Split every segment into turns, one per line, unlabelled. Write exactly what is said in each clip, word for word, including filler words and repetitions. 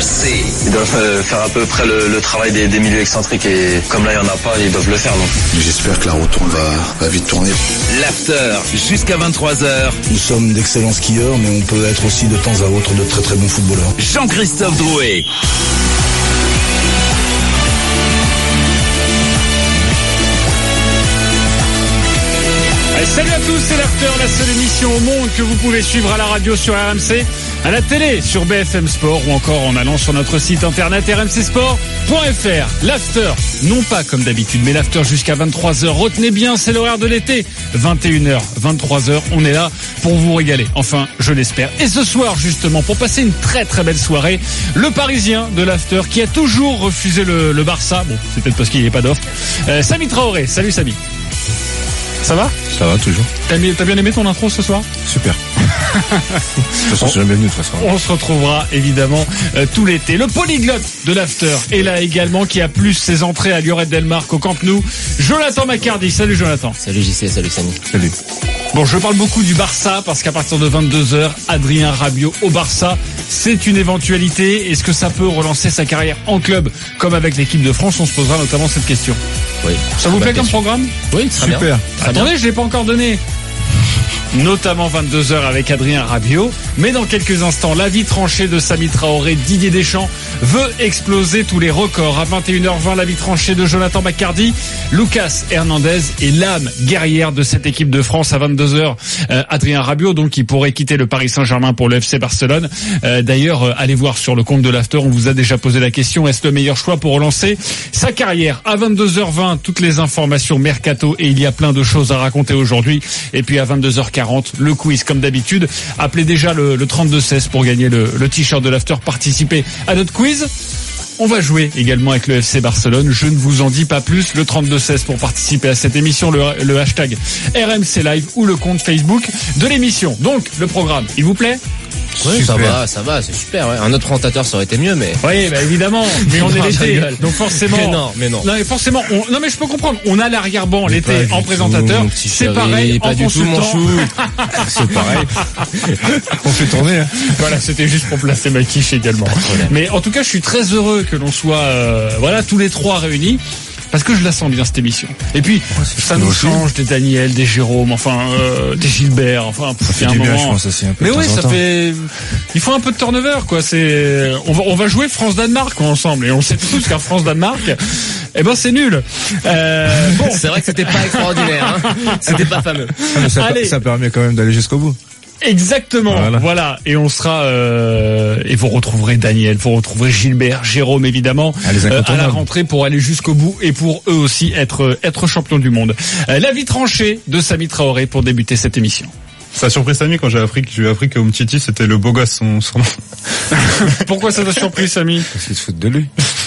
C.
Ils doivent euh, faire à peu près le, le travail des, des milieux excentriques et comme là il n'y en a pas, ils doivent le faire. Donc.
J'espère que la rotonde va, va vite tourner.
L'after, jusqu'à vingt-trois heures.
Nous sommes d'excellents skieurs, mais on peut être aussi de temps à autre de très très bons footballeurs.
Jean-Christophe Drouet.
Salut à tous, c'est l'After, la seule émission au monde que vous pouvez suivre à la radio sur R M C, à la télé sur B F M Sport ou encore en allant sur notre site internet r m c sport point f r. L'After, non pas comme d'habitude, mais l'After jusqu'à vingt-trois heures. Retenez bien, c'est l'horaire de l'été. vingt et une heures, vingt-trois heures, on est là pour vous régaler. Enfin, je l'espère. Et ce soir, justement, pour passer une très très belle soirée, le Parisien de l'After qui a toujours refusé le, le Barça. Bon, c'est peut-être parce qu'il n'y a pas d'offre. Euh, Samy Traoré. Salut Samy. Ça va ?
Ça va toujours.
T'as, mis, t'as bien aimé ton intro ce soir ?
Super. De toute façon, c'est jamais venu de toute façon.
On se retrouvera évidemment euh, tout l'été. Le polyglotte de l'After est là également, qui a plus ses entrées à Lloret Delmarque qu'au Camp Nou. Jonathan Macardy. Salut Jonathan.
Salut J C, salut Samy.
Salut.
Bon, je parle beaucoup du Barça parce qu'à partir de vingt-deux heures, Adrien Rabiot au Barça, c'est une éventualité. Est-ce que ça peut relancer sa carrière en club comme avec l'équipe de France ? On se posera notamment cette question.
Oui.
Ça vous plaît comme programme ?
Oui, très
Super.
bien.
Attendez, je l'ai pas encore donné. Notamment vingt-deux heures avec Adrien Rabiot. Mais dans quelques instants, l'avis tranché de Samy Traoré. Didier Deschamps veut exploser tous les records. À vingt et une heures vingt, l'avis tranché de Jonathan Macardy. Lucas Hernandez est l'âme guerrière de cette équipe de France. À vingt-deux heures, euh, Adrien Rabiot, donc, qui pourrait quitter le Paris Saint-Germain pour le F C Barcelone. Euh, d'ailleurs, euh, allez voir sur le compte de l'After, on vous a déjà posé la question, est-ce le meilleur choix pour relancer sa carrière ? À vingt-deux heures vingt, toutes les informations mercato, et il y a plein de choses à raconter aujourd'hui. Et puis à vingt-deux heures quarante, le quiz comme d'habitude. Appelez déjà le, le trente-deux seize pour gagner le, le t-shirt de l'After. Participez à notre quiz. On va jouer également avec le F C Barcelone. Je ne vous en dis pas plus. Le trente-deux seize pour participer à cette émission. Le, le hashtag R M C Live ou le compte Facebook de l'émission. Donc, le programme, il vous plaît ?
Oui, ça va, ça va, c'est super. Ouais. Un autre présentateur, ça aurait été mieux, mais.
Oui, bah évidemment. Mais on est l'été, donc forcément.
Mais non, mais non.
Non, mais forcément. On... Non, mais je peux comprendre. On a l'arrière-ban l'été en présentateur.
Tout,
c'est
chéri,
pareil
pas
en
du
consultant.
tout, mon chou.
C'est pareil. On fait tourner. Hein.
Voilà, c'était juste pour placer ma quiche également. Mais en tout cas, je suis très heureux que l'on soit, euh, voilà, tous les trois réunis. Parce que je la sens bien cette émission. Et puis ouais, ça nous change des Daniel, des Jérôme, enfin euh, des Gilbert, enfin
ça fait du bien, je pense aussi un peu.
Mais oui, ça fait. Il faut un peu de turnover, quoi. C'est. On va on va jouer France Danemark ensemble et on sait tous qu'un France Danemark, eh ben c'est nul. Euh, bon,
c'est vrai que c'était pas extraordinaire. Hein. C'était pas fameux.
Ah, mais ça, ça permet quand même d'aller jusqu'au bout.
Exactement, voilà. voilà. Et on sera euh, et vous retrouverez Daniel, vous retrouverez Gilbert, Jérôme évidemment
ah,
euh, à la rentrée pour aller jusqu'au bout et pour eux aussi être être champions du monde. Euh, l'avis tranché de Samy Traoré pour débuter cette émission.
Ça a surpris Samy quand j'ai appris que j'ai appris que Umtiti c'était le beau gosse son, son nom.
Pourquoi ça t'a surpris Samy ?
Parce qu'il se fout de lui.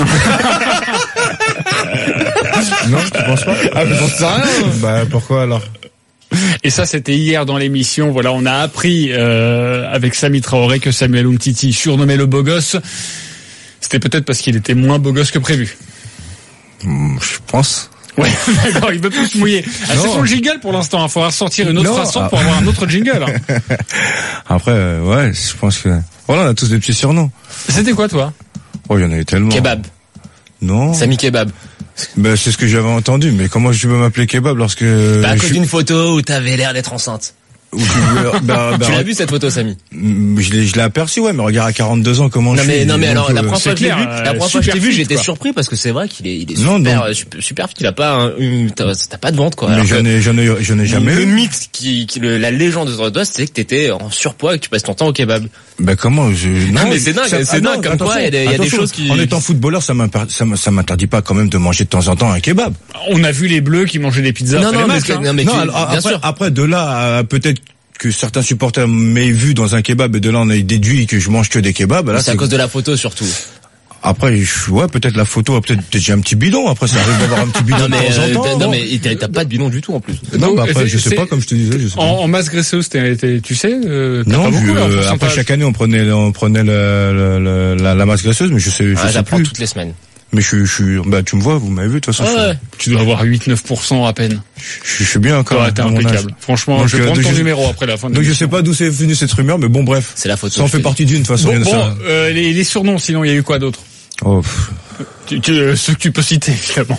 Non, tu penses pas ?
Ah mais j'en sais rien.
Bah pourquoi alors ?
Et ça, c'était hier dans l'émission. Voilà, on a appris euh, avec Samy Traoré que Samuel Umtiti, surnommé le beau gosse, c'était peut-être parce qu'il était moins beau gosse que prévu.
Mmh, je pense.
Ouais, d'accord, il veut plus se mouiller. Ah, c'est son jingle pour l'instant. Il faudra sortir une autre
non,
façon
ah.
pour avoir un autre jingle. Hein.
Après, euh, ouais, je pense que voilà, on a tous des petits surnoms.
C'était quoi, toi ?
Oh, il y en a eu tellement.
Kebab.
Non.
Samy Kebab.
Ben, c'est ce que j'avais entendu, mais comment je peux m'appeler Kebab lorsque...
Bah, à cause d'une photo où t'avais l'air d'être enceinte.
bah, bah,
tu l'as vu cette photo, Samy?
Je l'ai, je l'ai aperçu, ouais, mais regarde à quarante-deux ans comment
non,
je
mais,
suis.
Non mais alors,
euh,
la première fois que je l'ai vu, la première fois que je t'ai vu, j'étais
quoi.
surpris parce que c'est vrai qu'il est, il est
non,
super,
non.
super, super fit, il a pas un, une, t'as, t'as pas de ventre, quoi.
Mais
alors
j'en ai, j'en ai, j'en ai jamais
le
eu.
Le mythe qui, qui le, la légende de Rodos, c'est que t'étais en surpoids et que tu passes ton temps au kebab.
Ben comment je
non, non mais c'est dingue, c'est, c'est dingue comme toi, il y a des, il y a des choses qui...
En étant footballeur, ça ça m'interdit pas quand même de manger de temps en temps un kebab.
On a vu les Bleus qui mangeaient des pizzas
non,
après
non,
les
mais
matchs.
que,
hein.
non, mais
non,
tu,
alors,
bien
après,
sûr.
après de là à, peut-être que certains supporters m'aient vu dans un kebab et de là on a déduit que je mange que des kebabs. Là,
c'est, c'est à cause de la photo surtout.
Après, je, ouais, peut-être la photo, peut-être, peut-être j'ai un petit bidon. Après, ça arrive d'avoir un petit bidon
non, mais,
de temps en temps.
Euh, non, mais t'as, t'as pas de bidon du tout en plus.
Non,
Donc,
bah après, je sais
c'est,
pas, comme je te disais, je sais pas.
En, en masse graisseuse, t'es, t'es, tu sais, euh, t'as
non,
pas beaucoup,
je,
là,
après chaque année, on prenait, on prenait la, la, la, la, la masse graisseuse, mais je sais, je
ah,
sais
j'apprends
plus.
toutes les semaines.
Mais je, je, bah, tu me vois, vous m'avez vu, de toute façon.
Ouais.
Je,
Tu dois avoir huit neuf pour cent à peine.
je, je suis bien encore.
Ouais, t'es
à mon âge.
impeccable. Franchement,
Donc,
je vais
euh,
prendre
donc
ton
je-
numéro après la fin de
Donc je
l'émission.
sais pas d'où c'est venu cette rumeur, mais bon, bref.
C'est la photo.
Ça en
je
fait
te
partie d'une, de toute façon.
Bon,
il y en a
bon
ça.
euh, les, les surnoms, sinon, il y a eu quoi d'autre?
Oh, pff.
tu, tu, euh, Ceux que tu peux citer, évidemment.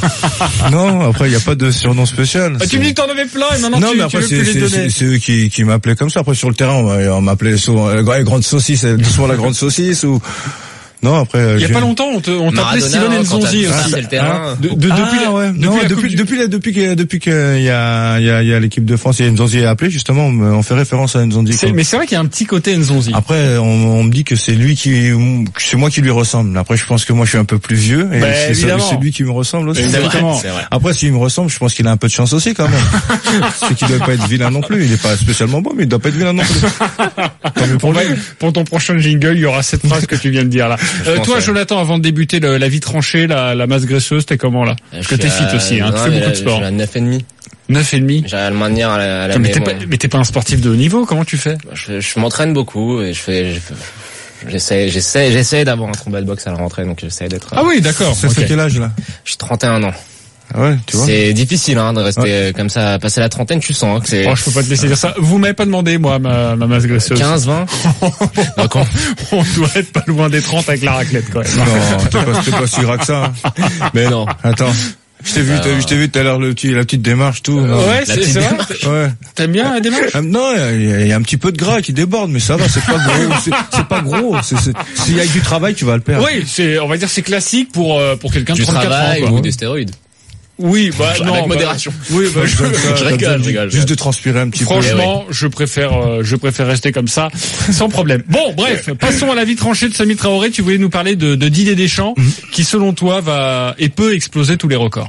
Non, après, il n'y a pas de surnom spécial.
Ah, tu
C'est-
me dis que t'en avais plein et maintenant
non,
tu,
mais
tu
après,
veux
c'est,
plus les
c'est,
donner.
c'est, c'est eux qui, qui m'appelaient comme ça. Après, sur le terrain, on, m'a- on m'appelait souvent euh, la grande saucisse, euh, doucement la grande saucisse ou... Non, après... euh,
Il y a
j'ai-
pas longtemps, on te- on t'appelait
Maradona,
Steven
hein, quand
Nzonzi
t'as
aussi.
traversé le terrain.
Hein, de, de, depuis
ah,
la,
ouais.
depuis
non,
la
depuis,
Coupe du-
depuis, la- depuis que, depuis que il y a, il y a, il y a l'équipe de France, il y a Nzonzi est appelé, justement, on, me- on fait référence à Nzonzi.
C'est-
quoi.
mais c'est vrai qu'il y a un petit côté Nzonzi.
Après, on, on me dit que c'est lui qui, que c'est moi qui lui ressemble. Après, je pense que moi, je suis un peu plus vieux, et
Ben,
c'est, ça-
évidemment.
c'est lui qui me ressemble aussi.
Exactement.
C'est vrai.
Après, s'il me ressemble, je pense qu'il a un peu de chance aussi, quand même. C'est qu'il doit pas être vilain non plus. Il est pas spécialement beau, mais il doit pas être vilain non plus. Tant mieux pour
Pour,
lui.
pour ton prochain jingle, il y aura cette phrase que tu viens de dire là. Euh,
pense,
toi,
ouais.
Jonathan, avant de débuter le, la vie tranchée, la, la masse graisseuse, t'es comment là? Parce que
Je
t'es
suis
fit
à-
aussi, hein, tu
non,
fais
mais
beaucoup
là,
de sport.
Je suis à neuf et demi.
Neuf et demi.
J'ai à le maintenir à la, à la
Mais t'es
maison.
pas, mais t'es pas un sportif de haut niveau, comment tu fais?
Je, je m'entraîne beaucoup et je fais, je- j'essaie, j'essaie, j'essaie d'avoir un combat de boxe à la rentrée, donc j'essaie d'être.
Ah oui, d'accord.
Ça
ok.
fait quel âge, là?
J'ai trente et un ans.
Ah ouais, tu vois.
C'est difficile, hein, de rester euh, comme ça, passer la trentaine, tu sens, hein, que c'est
Oh, je peux pas te laisser dire ça. Vous m'avez pas demandé, moi, ma, ma masse graisseuse.
quinze, vingt. Donc on-
On doit être pas loin des trente avec la raclette, quand même.
Non, t'es pas, t'es pas si gras que ça. hein.
Mais non.
Attends. Je t'ai vu, t'as vu, je t'ai vu tout à l'heure le petit, la petite démarche, tout. non.
Ouais,
La
c'est,
petite
c'est vrai.
Ouais.
T'aimes bien la démarche?
Ah, non, il y, a- il y a un petit peu de gras qui déborde, mais ça va, c'est pas gros. C'est, c'est pas gros. C'est, c'est, s'il y a du travail, tu vas le perdre.
Oui, c'est, on va dire, c'est classique pour, euh, pour quelqu'un de
Du
trente-quatre
travail
ans, quoi.
ou des stéroïdes.
Oui, bah,
Avec
non. bah,
modération.
oui, bah, je,
Donc, ça,
Je
t'as
rigole,
besoin
je
de-
rigole.
Juste de transpirer un petit
franchement, je préfère, euh, je préfère rester comme ça, sans problème. Bon, bref, passons à la vie tranchée de Samy Traoré. Tu voulais nous parler de, de Didier Deschamps, qui, selon toi, va, et peut exploser tous les records.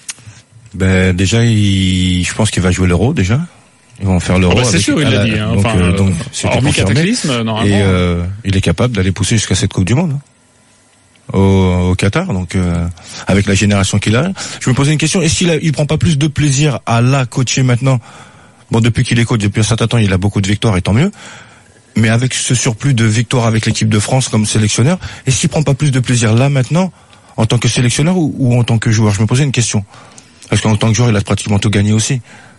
peu. Ben, déjà, il, je pense qu'il va jouer l'Euro, déjà. Ils vont faire l'Euro.
Oh, bah, c'est
avec-
sûr, il
à
l'a
la-
dit, hein.
Donc,
Enfin,
euh, donc,
euh,
c'était
hormis
confirmé.
cataclysme, normalement.
Et, euh, il est capable d'aller pousser jusqu'à cette Coupe du Monde. hein. Au, au Qatar, donc euh, avec la génération qu'il a. Je me posais une question, est-ce qu'il a, il prend pas plus de plaisir à la coacher maintenant? Bon, depuis qu'il est coach, depuis un certain temps, il a beaucoup de victoires et tant mieux. Mais avec ce surplus de victoires avec l'équipe de France comme sélectionneur, est-ce qu'il prend pas plus de plaisir là maintenant en tant que sélectionneur ou, ou en tant que joueur? Je me posais une question. Parce qu'en tant que joueur, il a pratiquement tout gagné aussi.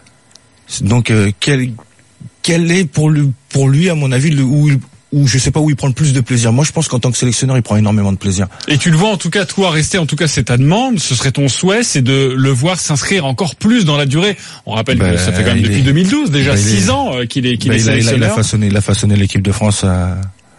Donc, euh, quel, quel est pour lui, pour lui, à mon avis, le, où, il- où je sais pas où il prend le plus de plaisir. Moi, je pense qu'en tant que sélectionneur, il prend énormément de plaisir.
Et tu le vois, en tout cas, toi, rester, en tout cas, c'est ta demande, ce serait ton souhait, c'est de le voir s'inscrire encore plus dans la durée. On rappelle
Ben,
que ça fait quand même
il
depuis
est-
deux mille douze, déjà
ben, il
six
est-
ans euh, qu'il est, qu'il
Ben,
est
il, a, il, a, il a
sélectionneur.
façonné, il a façonné l'équipe de France à,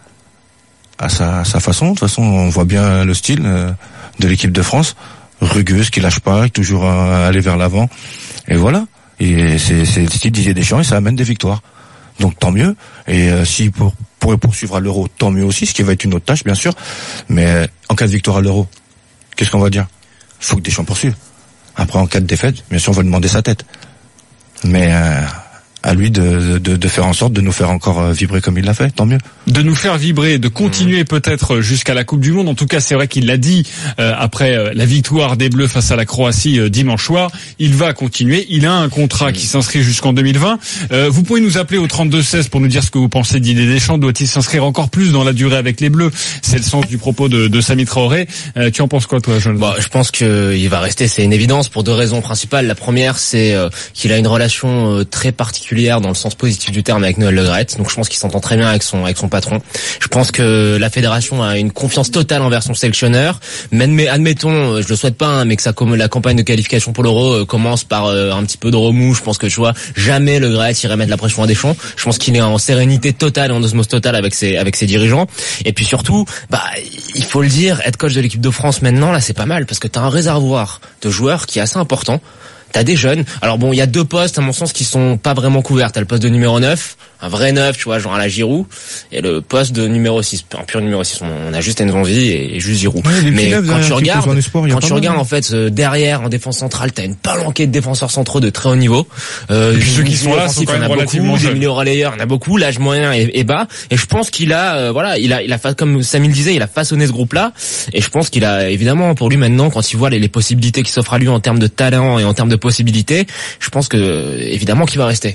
à sa, à sa façon. De toute façon, on voit bien le style euh, de l'équipe de France, rugueuse, qui lâche pas, qui toujours euh, aller vers l'avant. Et voilà. Et c'est, c'est le style Didier Deschamps et ça amène des victoires. Donc tant mieux. Et euh, s'il pour, pourrait poursuivre à l'Euro, tant mieux aussi, ce qui va être une autre tâche, bien sûr. Mais euh, en cas de victoire à l'Euro, qu'est-ce qu'on va dire? Il faut que Deschamps poursuive. Après, en cas de défaite, bien sûr, on va demander sa tête. Mais euh, à lui de, de, de faire en sorte de nous faire encore euh, vibrer comme il l'a fait, tant mieux.
De nous faire vibrer, de continuer peut-être jusqu'à la Coupe du Monde. En tout cas, c'est vrai qu'il l'a dit euh, après euh, la victoire des Bleus face à la Croatie euh, dimanche soir. Il va continuer. Il a un contrat qui s'inscrit jusqu'en deux mille vingt. Euh, vous pouvez nous appeler au trente-deux seize pour nous dire ce que vous pensez de Didier Deschamps. Doit-il s'inscrire encore plus dans la durée avec les Bleus? C'est le sens du propos de, de Samy Traoré. Euh, tu en penses quoi, toi, Jonathan?
Bah, je pense que il va rester, c'est une évidence pour deux raisons principales. La première, c'est euh, qu'il a une relation euh, très particulière dans le sens positif du terme avec Noël Le Graët. Donc je pense qu'il s'entend très bien avec son avec son patron. Je pense que la fédération a une confiance totale envers son sélectionneur. Mais admet- admettons, je le souhaite pas, hein, mais que ça comme la campagne de qualification pour l'Euro euh, commence par euh, un petit peu de remous. Je pense que tu vois, jamais Le Graët irait mettre la pression à Deschamps. Je pense qu'il est en sérénité totale, en osmose totale avec ses avec ses dirigeants. Et puis surtout, bah il faut le dire, être coach de l'équipe de France maintenant là, c'est pas mal parce que t'as un réservoir de joueurs qui est assez important. T'as des jeunes. Alors bon, il y a deux postes, à mon sens, qui sont pas vraiment couverts. T'as le poste de numéro neuf, un vrai neuf, tu vois, genre à la Giroud, et le poste de numéro six, un pur numéro six. On a juste Nzonzi et juste Giroud.
Ouais, les
Mais
petits neufs
quand
derrière
tu
qui
regardes,
posent en espoir, il y a
quand
pas
tu
mal,
regardes
hein.
en fait euh, derrière en défense centrale, t'as une palanquée de défenseurs centraux de très haut niveau. Euh,
Et puis ceux qui
du
sont
milieu
là sont
offensif,
quand même
il y en a
relativement
beaucoup, des
jeunes.
milieux relayeurs, il y en a beaucoup. L'âge moyen est, est bas, et je pense qu'il a, euh, voilà, il a, il a fa- comme Samy le disait, il a façonné ce groupe-là, et je pense qu'il a évidemment pour lui maintenant, quand il voit les, les possibilités qui s'offrent à lui en termes de talent et en termes de possibilités, je pense que évidemment qu'il va rester.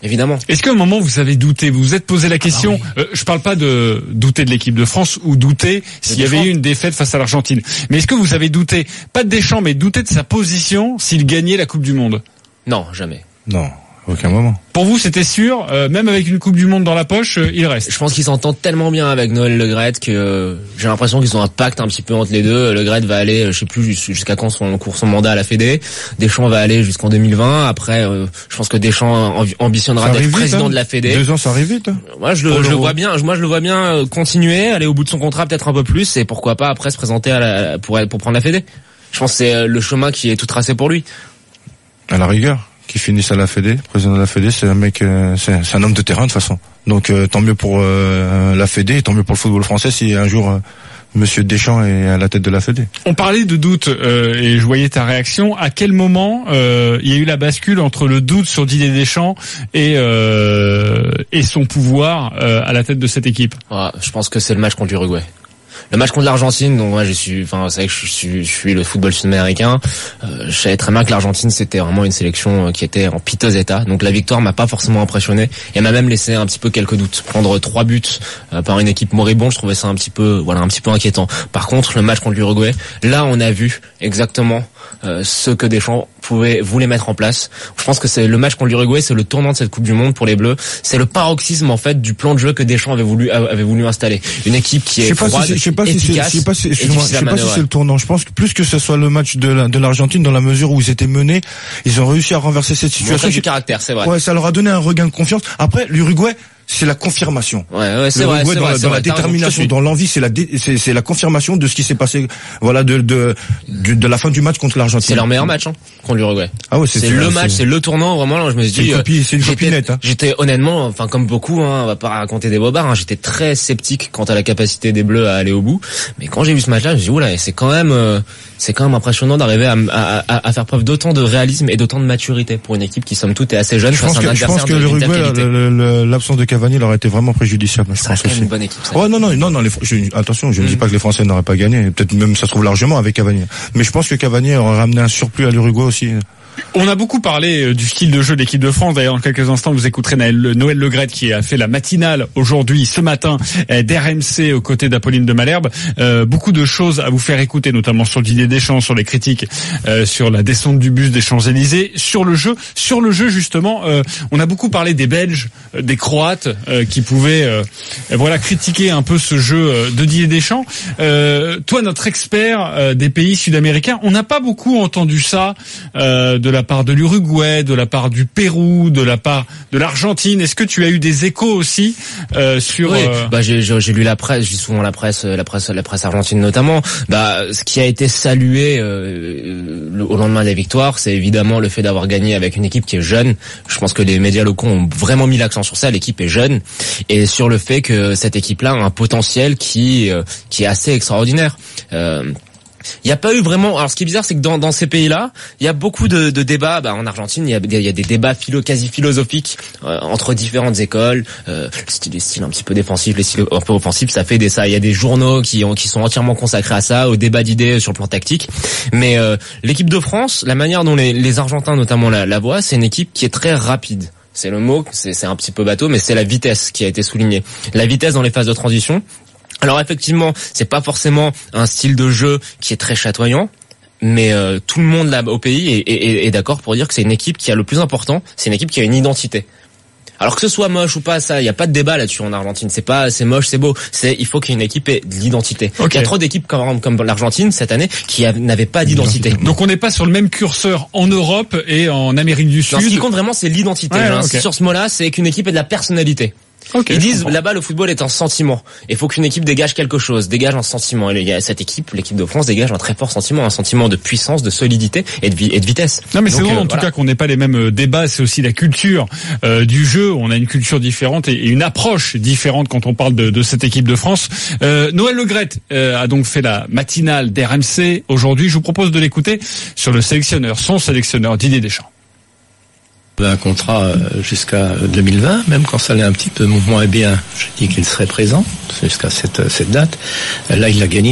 Évidemment.
Est-ce qu'à un moment vous avez douté, vous vous êtes posé la question, ah oui. euh, je parle pas de douter de l'équipe de France ou douter s'il y avait eu une défaite face à l'Argentine, mais est-ce que vous avez douté, pas de Deschamps, mais douter de sa position s'il gagnait la Coupe du Monde?
Non, jamais.
Non, aucun moment.
Pour vous, c'était sûr, euh, même avec une Coupe du Monde dans la poche, euh, il reste.
Je pense qu'ils s'entendent tellement bien avec Noël Le Graët que euh, j'ai l'impression qu'ils ont un pacte un petit peu entre les deux. Le Graët va aller, je sais plus jusqu'à quand son court son mandat à la Fédé. Deschamps va aller jusqu'en deux mille vingt. Après, euh, je pense que Deschamps ambitionnera d'être président
vite, hein.
de la Fédé.
Deux ans, ça arrive vite. Hein.
Moi, je le, je le vois bien. Moi, je le vois bien continuer, aller au bout de son contrat peut-être un peu plus, et pourquoi pas après se présenter à la, pour pour prendre la Fédé. Je pense que c'est le chemin qui est tout tracé pour lui.
À la rigueur. Qui finissent à la Fédé, président de la Fédé, c'est un mec, euh, c'est, c'est un homme de terrain de toute façon. Donc euh, tant mieux pour euh, la Fédé, et tant mieux pour le football français si un jour euh, Monsieur Deschamps est à la tête de la Fédé.
On parlait de doute euh, et je voyais ta réaction. À quel moment euh, il y a eu la bascule entre le doute sur Didier Deschamps et euh, et son pouvoir euh, à la tête de cette équipe?
Ouais, je pense que c'est le match contre l'Uruguay. Le match contre l'Argentine, donc moi je suis, enfin, vous savez que je suis, je suis le football sud-américain. Euh, je savais très bien que l'Argentine c'était vraiment une sélection qui était en piteux état. Donc la victoire m'a pas forcément impressionné et m'a même laissé un petit peu quelques doutes. Prendre trois buts euh, par une équipe moribonde, je trouvais ça un petit peu, voilà, un petit peu inquiétant. Par contre, le match contre l'Uruguay, là on a vu exactement euh, ce que Deschamps pouvait voulait mettre en place. Je pense que c'est le match contre l'Uruguay, c'est le tournant de cette Coupe du Monde pour les Bleus. C'est le paroxysme en fait du plan de jeu que Deschamps avait voulu avait voulu installer. Une équipe qui est froide,
je sais pas si c'est, je sais pas si, excuse-moi, je sais pas si c'est le tournant. Je pense que plus que ce soit le match de, la, de l'Argentine, dans la mesure où ils étaient menés, ils ont réussi à renverser cette situation.
Du caractère, c'est vrai.
Ouais, ça leur a donné un regain de confiance. Après, l'Uruguay, c'est la confirmation.
Ouais, ouais, c'est vrai, c'est
dans,
vrai,
la,
c'est
dans
vrai,
la détermination, dans l'envie, c'est la, dé, c'est, c'est la confirmation de ce qui s'est passé, voilà, de, de, de, de la fin du match contre l'Argentine.
C'est leur meilleur match, hein, contre l'Uruguay.
Ah ouais, c'est,
c'est le match, c'est... c'est le tournant, vraiment, là, je me suis dit,
c'est une copie, c'est une copinette, hein.
J'étais honnêtement, enfin, comme beaucoup, hein, on va pas raconter des bobards, hein, j'étais très sceptique quant à la capacité des Bleus à aller au bout. Mais quand j'ai vu ce match-là, je me suis dit, oula, c'est quand même, euh, c'est quand même impressionnant d'arriver à, à, à, à faire preuve d'autant de réalisme et d'autant de maturité pour une équipe qui, somme toute, est assez jeune.
Je pense que, je pense que l'Uruguay, l'absence de Cavani leur a été vraiment préjudiciable. Je
ça
pense
aussi. Une bonne équipe. Ça.
Ouais, non, non, non, non. Les, je, attention, je ne mmh. dis pas que les Français n'auraient pas gagné. Peut-être même ça se trouve largement avec Cavani. Mais je pense que Cavani aurait ramené un surplus à l'Uruguay aussi.
On a beaucoup parlé du style de jeu de l'équipe de France. D'ailleurs, dans quelques instants, vous écouterez Noël Le Graët qui a fait la matinale aujourd'hui, ce matin, d'R M C aux côtés d'Apolline de Malherbe. Euh, beaucoup de choses à vous faire écouter, notamment sur Didier Deschamps, sur les critiques, euh, sur la descente du bus des Champs-Élysées, sur le jeu. Sur le jeu, justement, euh, on a beaucoup parlé des Belges, des Croates, euh, qui pouvaient, euh, voilà, critiquer un peu ce jeu de Didier Deschamps. Euh, toi, notre expert euh, des pays sud-américains, on n'a pas beaucoup entendu ça. Euh, de la part de l'Uruguay, de la part du Pérou, de la part de l'Argentine. Est-ce que tu as eu des échos aussi euh, sur
Oui,
euh...
bah j'ai, j'ai, j'ai lu la presse, je lis souvent la presse, la presse, la presse argentine notamment. Bah ce qui a été salué euh, le, au lendemain de la victoire, c'est évidemment le fait d'avoir gagné avec une équipe qui est jeune. Je pense que les médias locaux ont vraiment mis l'accent sur ça. L'équipe est jeune et sur le fait que cette équipe-là a un potentiel qui euh, qui est assez extraordinaire. Euh, Il n'y a pas eu vraiment. Alors, ce qui est bizarre, c'est que dans, dans ces pays-là, il y a beaucoup de, de débats. Bah, en Argentine, il y a, il y a des débats philo, quasi philosophiques euh, entre différentes écoles. Euh, le style, les styles un petit peu défensifs, les styles un peu offensifs, ça fait des ça. Il y a des journaux qui ont, qui sont entièrement consacrés à ça, au débat d'idées sur le plan tactique. Mais euh, l'équipe de France, la manière dont les, les Argentins notamment la, la voient, c'est une équipe qui est très rapide. C'est le mot, c'est, c'est un petit peu bateau, mais c'est la vitesse qui a été soulignée. La vitesse dans les phases de transition. Alors effectivement, c'est pas forcément un style de jeu qui est très chatoyant, mais euh, tout le monde là au pays est, est, est d'accord pour dire que c'est une équipe qui a le plus important, c'est une équipe qui a une identité. Alors que ce soit moche ou pas, ça, il y a pas de débat là-dessus en Argentine. C'est pas, c'est moche, c'est beau. C'est, il faut qu'il y ait une équipe ait de l'identité. Okay. Il y a trop d'équipes comme, comme l'Argentine cette année qui a, n'avaient pas d'identité.
Donc on n'est pas sur le même curseur en Europe et en Amérique du Sud.
Non, ce qui compte vraiment, c'est l'identité. Ouais, okay. Sur ce mot-là, c'est qu'une équipe ait de la personnalité. Okay, Ils disent là-bas le football est un sentiment. Il faut qu'une équipe dégage quelque chose, dégage un sentiment. Et cette équipe, l'équipe de France, dégage un très fort sentiment, un sentiment de puissance, de solidité et de, vi- et de vitesse.
Non mais Donc, c'est vrai euh, en
voilà.
tout cas qu'on n'ait pas les mêmes débats. C'est aussi la culture euh, du jeu. On a une culture différente et, et une approche différente quand on parle de, de cette équipe de France. Euh, Noël Le Graët euh, a donc fait la matinale d'R M C aujourd'hui. Je vous propose de l'écouter sur le sélectionneur, son sélectionneur Didier Deschamps.
Un contrat jusqu'à deux mille vingt, même quand ça allait un petit peu moins bien, je dis qu'il serait présent jusqu'à cette, cette date. Là, il l'a gagné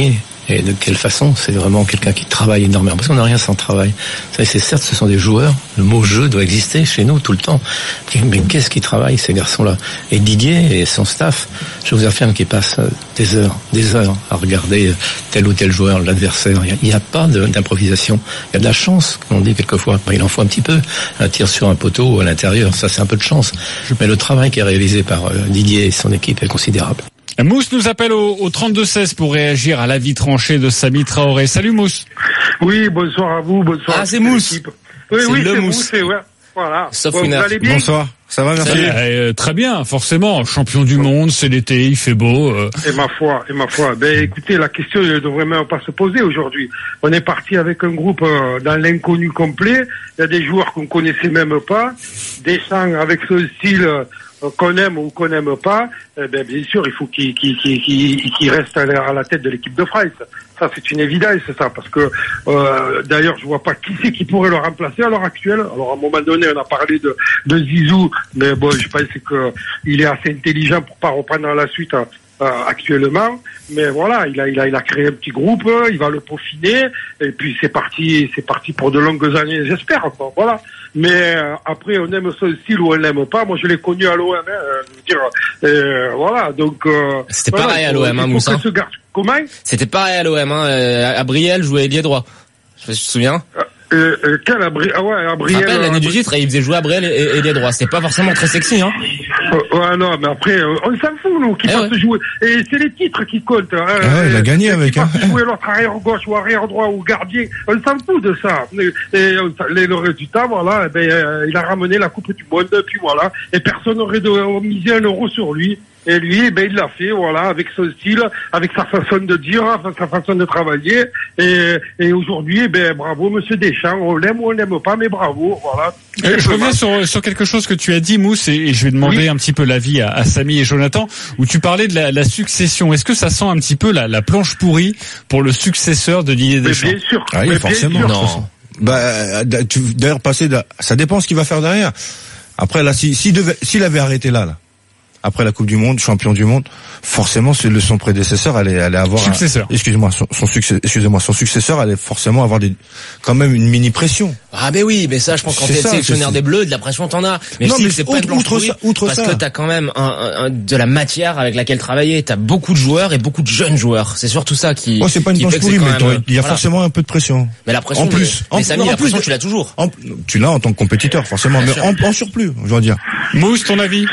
Et de quelle façon? C'est vraiment quelqu'un qui travaille énormément. Parce qu'on n'a rien sans travail. Ça, c'est certes, ce sont des joueurs. Le mot jeu doit exister chez nous tout le temps. Mais qu'est-ce qu'ils travaillent, ces garçons-là? Et Didier et son staff, je vous affirme qu'ils passent des heures, des heures à regarder tel ou tel joueur, l'adversaire. Il n'y a, a pas de, d'improvisation. Il y a de la chance, comme on dit quelquefois. Ben, il en faut un petit peu. Un tir sur un poteau ou à l'intérieur, ça c'est un peu de chance. Mais le travail qui est réalisé par Didier et son équipe est considérable.
Mousse nous appelle au, au trente-deux seize pour réagir à l'avis tranché de Samy Traoré. Salut Mousse.
Oui, bonsoir à vous, bonsoir.
Ah, c'est Mousse.
Oui,
c'est
oui,
le
c'est
Mousse.
Mousse, c'est, ouais. Voilà.
Sauf
bon,
une
vous allez bien?
Bonsoir. Ça va, merci.
Euh, très bien, forcément. Champion du monde, c'est l'été, il fait beau. Euh.
Et ma foi, et ma foi. Ben, écoutez, la question ne devrait même pas se poser aujourd'hui. On est parti avec un groupe euh, dans l'inconnu complet. Il y a des joueurs qu'on connaissait même pas. Deschamps avec ce style euh, qu'on aime ou qu'on n'aime pas. Eh ben, bien sûr, il faut qu'il, qu'il, qu'il, qu'il, qu'il reste à la, à la tête de l'équipe de France. Ça, c'est une évidence, c'est ça, parce que euh, d'ailleurs, je vois pas qui c'est qui pourrait le remplacer à l'heure actuelle. Alors, à un moment donné, on a parlé de, de Zizou, mais bon, je pense que il est assez intelligent pour pas reprendre dans la suite euh, actuellement. Mais voilà, il a, il a, il a créé un petit groupe, il va le peaufiner, et puis c'est parti, c'est parti pour de longues années, j'espère. Quoi, voilà. Mais euh, après, on aime son style ou on l'aime pas. Moi, je l'ai connu à l'O M. Hein, je veux dire, euh, voilà. Donc euh,
c'était
voilà,
pareil à l'O M, hein, Moussa.
Comment?
C'était pareil à l'O M. Hein. Abriel jouait ailier droit. Je me souviens.
Euh, euh, quel Abri... Ah ouais, Abriel.
Je rappelle l'année du titre, il faisait jouer Abriel et ailier droit. C'est pas forcément très sexy, hein.
Euh, ouais, non, mais après, euh, on s'en fout, nous, qui
eh
fasse
ouais.
jouer. Et c'est les titres qui comptent. Hein.
Ah ouais, il a gagné
et
avec.
Qui
Hein.
fasse jouer l'autre arrière gauche ou arrière droit ou gardien. On s'en fout de ça. Et, et les, le résultat, voilà, eh ben, euh, il a ramené la Coupe du Monde, puis voilà. Et personne n'aurait de misé un euro sur lui. Et lui, ben, il l'a fait, voilà, avec son style, avec sa façon de dire, sa façon de travailler. Et, et aujourd'hui, ben, bravo, monsieur Deschamps. On l'aime ou on l'aime pas, mais bravo, voilà.
Euh, je reviens sur, sur quelque chose que tu as dit, Mousse, et, et je vais demander oui. un petit peu l'avis à, à Samy et Jonathan, où tu parlais de la, la succession. Est-ce que ça sent un petit peu la, la planche pourrie pour le successeur de Didier Deschamps?
Mais bien sûr.
Ah oui,
mais
forcément.
Bien
sûr.
Non.
Bah, tu, d'ailleurs, passer, de, ça dépend ce qu'il va faire derrière. Après, là, si, s'il devait, s'il avait arrêté là, là. Après la Coupe du Monde, champion du monde, forcément, c'est le son prédécesseur allait, allait avoir
successeur.
Un, excuse-moi, son, son succès, excusez-moi, son successeur allait forcément avoir des, quand même une mini pression.
Ah ben oui, mais ça, je pense qu'en t'es sélectionneur des Bleus, de la pression t'en as. Mais
non,
si
mais
c'est
outre,
pas une planche
outre ça, outre
parce
ça.
que t'as quand même un, un, un, de la matière avec laquelle travailler. T'as beaucoup de joueurs et beaucoup de jeunes joueurs. C'est surtout ça qui.
Moi, c'est pas une planche pourrie, mais même, il y a voilà. forcément un peu de pression.
Mais la pression.
En plus,
mais,
en,
mais Samy,
en
la
plus,
pression, tu l'as toujours.
En, tu l'as en tant que compétiteur, forcément, bien mais en, en surplus, je dois dire.
Mousse, ton avis?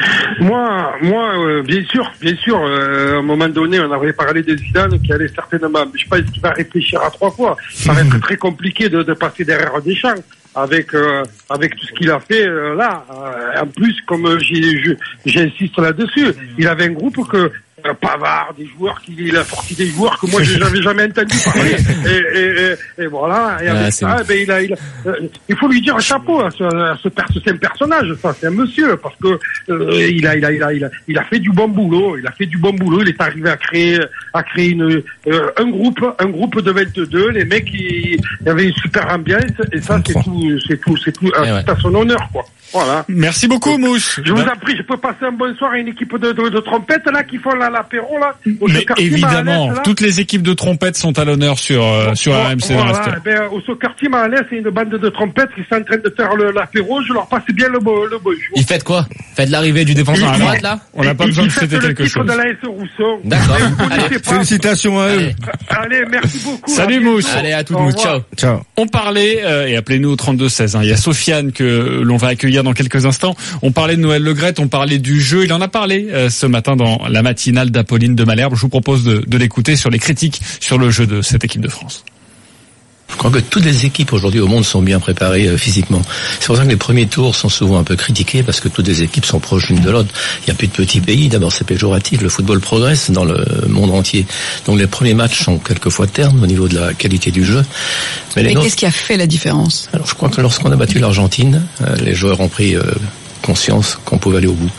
Moi, moi, euh, bien sûr, bien sûr. Euh, à un moment donné, on avait parlé de Zidane qui allait certainement, je sais pas, est-ce qu'il va réfléchir à trois fois. Ça va être très compliqué de, de passer derrière Deschamps avec euh, avec tout ce qu'il a fait euh, là. Euh, en plus, comme j'ai, je, j'insiste là-dessus, il avait un groupe que euh, Pavard, des joueurs qui il a sorti des joueurs que moi j'avais jamais entendu parler. Et, et, et, et voilà. Et avec ah, ça, ben, il a, il, a, euh, il faut lui dire un chapeau à ce, à ce, c'est un personnage, ça, c'est un monsieur, parce que euh, il a, il a, il a, il a, il a fait du bon boulot. Il a fait du bon boulot. Il est arrivé à créer, à créer une, euh, un groupe, un groupe de vingt-deux. Les mecs, il, il y avait une super ambiance. Et ça, c'est tout, c'est tout, c'est tout, c'est ouais. à son honneur, quoi. Voilà.
Merci beaucoup, Mousse.
Je vous en prie, je peux passer un bonsoir à une équipe de, de, de trompettes là qui font la, l'apéro là.
Mais évidemment, là. Toutes les équipes de trompettes sont à l'honneur sur euh, sur
bon,
R M C
voilà,
dans la
ben, au Soccer Team à l'Est, c'est une bande de trompettes qui sont en train de faire le, l'apéro. Je leur passe bien le, le bonjour.
Ils fêtent quoi? Faites l'arrivée du défenseur à droite là?
On n'a pas besoin de fêter quelque chose.
De la S Rousseau.
D'accord.
Félicitations à eux.
Allez, merci beaucoup.
Salut Mousse.
Allez, à toutes. Ciao.
Ciao.
On parlait euh, et appelez-nous au trente-deux seize. Hein. Il y a Sofiane que l'on va accueillir dans quelques instants. On parlait de Noël Le Graët, on parlait du jeu. Il en a parlé euh, ce matin dans la matinale d'Apolline de Malherbe. Je vous propose de, de l'écouter sur les critiques sur le jeu de cette équipe de France.
Je crois que toutes les équipes aujourd'hui au monde sont bien préparées euh, physiquement. C'est pour ça que les premiers tours sont souvent un peu critiqués parce que toutes les équipes sont proches l'une de l'autre. Il n'y a plus de petits pays. D'abord, c'est péjoratif. Le football progresse dans le monde entier. Donc les premiers matchs sont quelquefois ternes au niveau de la qualité du jeu.
Mais, Mais qu'est-ce qui a fait la différence?
Alors, je crois que lorsqu'on a battu l'Argentine, euh, les joueurs ont pris euh, conscience qu'on pouvait aller au bout.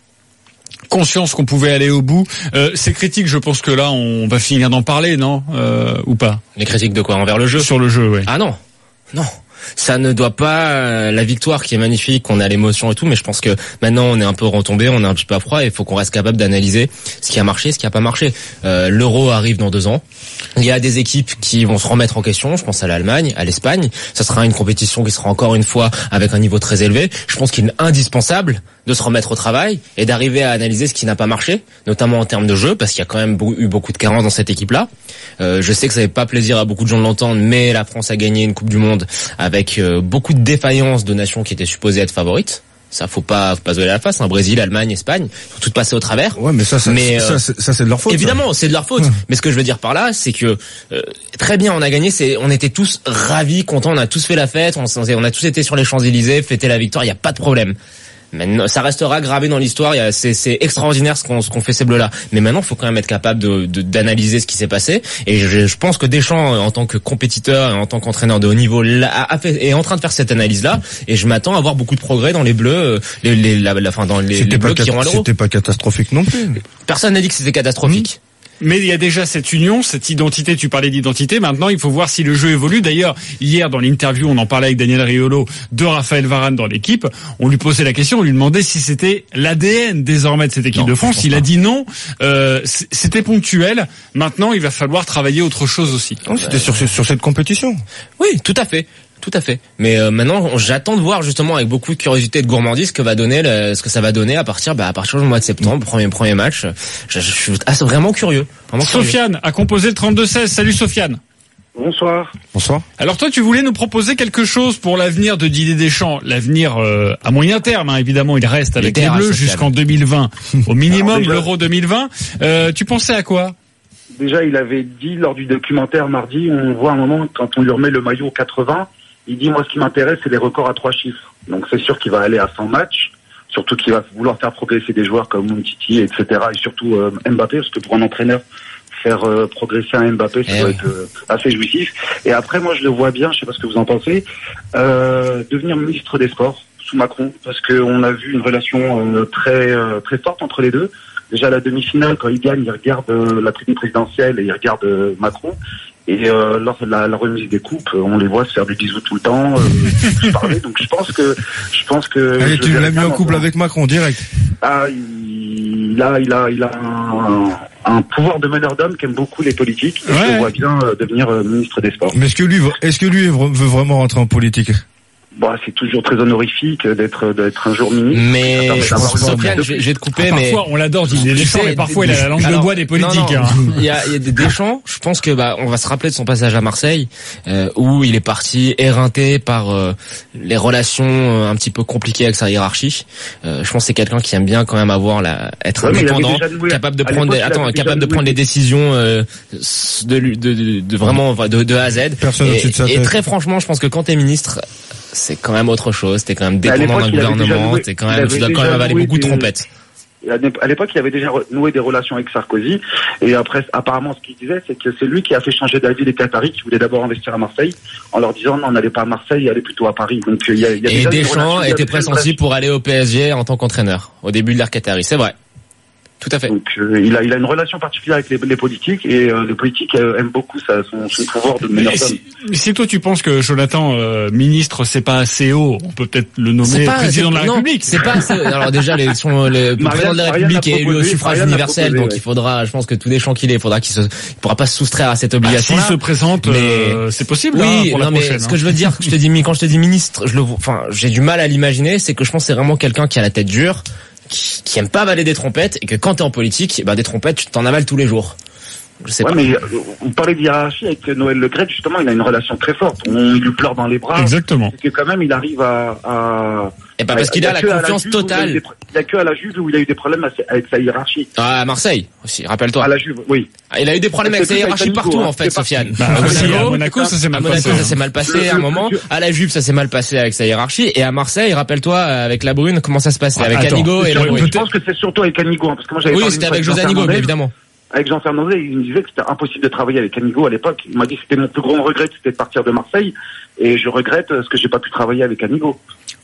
Conscience qu'on pouvait aller au bout. Euh, ces critiques, je pense que là, on va finir d'en parler, non euh, ou pas?
Les critiques de quoi? Envers le jeu?
Sur le jeu, oui.
Ah non, non. ça ne doit pas la victoire qui est magnifique, on a l'émotion et tout, mais je pense que maintenant on est un peu retombé, on est un petit peu à froid, et il faut qu'on reste capable d'analyser ce qui a marché, ce qui a pas marché. Euh, l'Euro arrive dans deux ans. Il y a des équipes qui vont se remettre en question. Je pense à l'Allemagne, à l'Espagne. Ça sera une compétition qui sera encore une fois avec un niveau très élevé. Je pense qu'il est indispensable de se remettre au travail et d'arriver à analyser ce qui n'a pas marché, notamment en termes de jeu, parce qu'il y a quand même eu beaucoup de carences dans cette équipe-là. Euh, je sais que ça fait pas plaisir à beaucoup de gens de l'entendre, mais la France a gagné une Coupe du Monde avec euh, beaucoup de défaillances de nations qui étaient supposées être favorites. Ça, faut pas, faut pas se voiler la face, hein. Brésil, Allemagne, Espagne, sont toutes passées au travers.
Ouais, mais ça, ça,
mais,
ça,
euh,
ça, ça c'est de leur faute.
Évidemment,
ça.
c'est de leur faute. Ouais. Mais ce que je veux dire par là, c'est que euh, très bien, on a gagné. C'est, on était tous ravis, contents. On a tous fait la fête. On, on a tous été sur les Champs-Élysées, fêter la victoire. Il y a pas de problème. Maintenant, ça restera gravé dans l'histoire. Il y a, c'est, c'est extraordinaire ce qu'on, ce qu'on fait ces bleus-là. Mais maintenant, il faut quand même être capable de, de, d'analyser ce qui s'est passé. Et je, je pense que Deschamps, en tant que compétiteur et en tant qu'entraîneur de haut niveau, a, a fait, est en train de faire cette analyse-là. Et je m'attends à voir beaucoup de progrès dans les bleus, les, les, la, la, enfin, dans les, les bleus
cat-
qui iront à l'Euro.
C'était pas catastrophique non plus.
Personne n'a dit que c'était catastrophique.
Mmh. Mais il y a déjà cette union, cette identité, tu parlais d'identité, maintenant il faut voir si le jeu évolue. D'ailleurs, hier dans l'interview, on en parlait avec Daniel Riolo de Raphaël Varane dans l'équipe, on lui posait la question, on lui demandait si c'était l'A D N désormais de cette équipe non, de France. Il a dit non, euh, c'était ponctuel, maintenant il va falloir travailler autre chose aussi.
Oh, c'était sur, sur cette compétition.
Oui, tout à fait. Tout à fait. Mais euh, maintenant, j'attends de voir justement avec beaucoup de curiosité et de gourmandise ce que va donner, le, ce que ça va donner à partir, bah, à partir du mois de septembre, premier premier match. Je, je suis ah, vraiment curieux. Vraiment
Sofiane
curieux.
a composé le trente-deux seize. Salut Sofiane.
Bonsoir.
Bonsoir.
Alors toi, tu voulais nous proposer quelque chose pour l'avenir de Didier Deschamps, l'avenir euh, à moyen terme, hein, évidemment, il reste avec les, les Bleus jusqu'en deux mille vingt, au minimum déjà, l'Euro deux mille vingt. Euh, tu pensais à quoi?
Déjà, il avait dit lors du documentaire mardi, on voit un moment quand on lui remet le maillot quatre-vingts. Il dit, moi, ce qui m'intéresse, c'est les records à trois chiffres. Donc, c'est sûr qu'il va aller à cent matchs, surtout qu'il va vouloir faire progresser des joueurs comme Umtiti, et cetera. Et surtout euh, Mbappé, parce que pour un entraîneur, faire euh, progresser un Mbappé, ça eh doit oui. être euh, assez jouissif. Et après, moi, je le vois bien, je sais pas ce que vous en pensez, euh, devenir ministre des Sports sous Macron, parce qu'on a vu une relation euh, très euh, très forte entre les deux. Déjà, la demi-finale, quand il gagne, il regarde euh, la tribune présidentielle et il regarde euh, Macron. Et euh, lors de la, la remise des coupes, on les voit se faire des bisous tout le temps, euh, parler. Donc je pense que, je pense que.
Allez, tu l'as mis en couple avec Macron direct.
Ah, il a, il a, il a un, un pouvoir de meneur d'homme qui aime beaucoup les politiques. Et ouais. Je le vois bien euh, devenir euh, ministre des Sports.
Mais est-ce que lui, est-ce que lui veut vraiment rentrer en politique?
Bah, c'est toujours très honorifique d'être d'être un jour ministre.
Mais Sofiane, je, je vais te couper,
ah,
mais
parfois on l'adore Didier Deschamps, mais parfois il a la langue alors, de bois des politiques.
Non, non,
hein.
Il y a, il y a des Deschamps. Je pense que bah on va se rappeler de son passage à Marseille, euh, où il est parti éreinté par euh, les relations euh, un petit peu compliquées avec sa hiérarchie. Euh, je pense que c'est quelqu'un qui aime bien quand même avoir la être ouais, indépendant, capable de prendre des, attends, capable de prendre des décisions euh, de, de, de, de vraiment de, de A à Z.
Personne
et,
de sa tête.
Et très franchement, je pense que quand t'es ministre, c'est quand même autre chose. T'es quand même dépendant d'un gouvernement. T'es quand même, tu dois quand même avaler beaucoup de trompettes.
À l'époque, il avait déjà noué des relations avec Sarkozy. Et après, apparemment, ce qu'il disait, c'est que c'est lui qui a fait changer d'avis les Qataris qui voulaient d'abord investir à Marseille, en leur disant non, n'allez pas à Marseille, allez plutôt à Paris. Donc, il y a, il y a
et Deschamps était pressenti pour aller au P S G en tant qu'entraîneur au début de l'ère Qatari. C'est vrai. Tout à fait.
Donc euh, il a il a une relation particulière avec les, les politiques et euh, les politiques euh, aiment beaucoup ça, son, son pouvoir de meneur d'homme.
Si, si toi tu penses que Jonathan euh, ministre c'est pas assez haut, on peut peut-être le nommer pas, président de la
non,
République.
C'est pas assez, alors déjà l'élection le président de la République est élu au suffrage universel, donc ouais. il faudra, je pense que tout Deschamps qu'il est, il faudra qu'il se il pourra pas se soustraire à cette obligation.
Ah, s'il se présente, mais euh, c'est possible.
Oui,
hein, pour
non
la
mais
prochaine,
ce
hein.
que je veux dire, je te dis quand je te dis ministre, je le enfin j'ai du mal à l'imaginer, c'est que je pense que c'est vraiment quelqu'un qui a la tête dure. Qui, qui aime pas avaler des trompettes et que quand t'es en politique, bah des trompettes, tu t'en avales tous les jours. Je sais
ouais,
pas.
mais euh, on parlait de hiérarchie avec Noël Le Graët, justement, il a une relation très forte. On il lui pleure dans les bras.
Exactement.
Et que quand même, il arrive à. à
et pas parce qu'il a, a la confiance
la
totale.
Il y a que à la Juve où il a eu des problèmes avec sa hiérarchie.
Ah, à Marseille aussi, rappelle-toi.
À la Juve, oui.
Ah, il a eu des problèmes avec sa hiérarchie partout, en fait, Sofiane.
Bah, à Monaco, à Monaco, ça s'est mal passé.
À Monaco, ça s'est mal passé à un moment. À la Juve, ça s'est mal passé avec sa hiérarchie. Et à Marseille, rappelle-toi, avec la Brune, comment ça se passait avec Canigo et la Brune.
Je pense que c'est surtout avec Canigo, parce que moi j'avais
Oui, c'était avec José Anigo, évidemment.
Avec Jean Fernandez, il me disait que c'était impossible de travailler avec Canigo à l'époque. Il m'a dit que c'était mon plus grand regret, c'était de partir de Marseille. Et je regrette ce que j'ai pas pu travailler avec Canigo.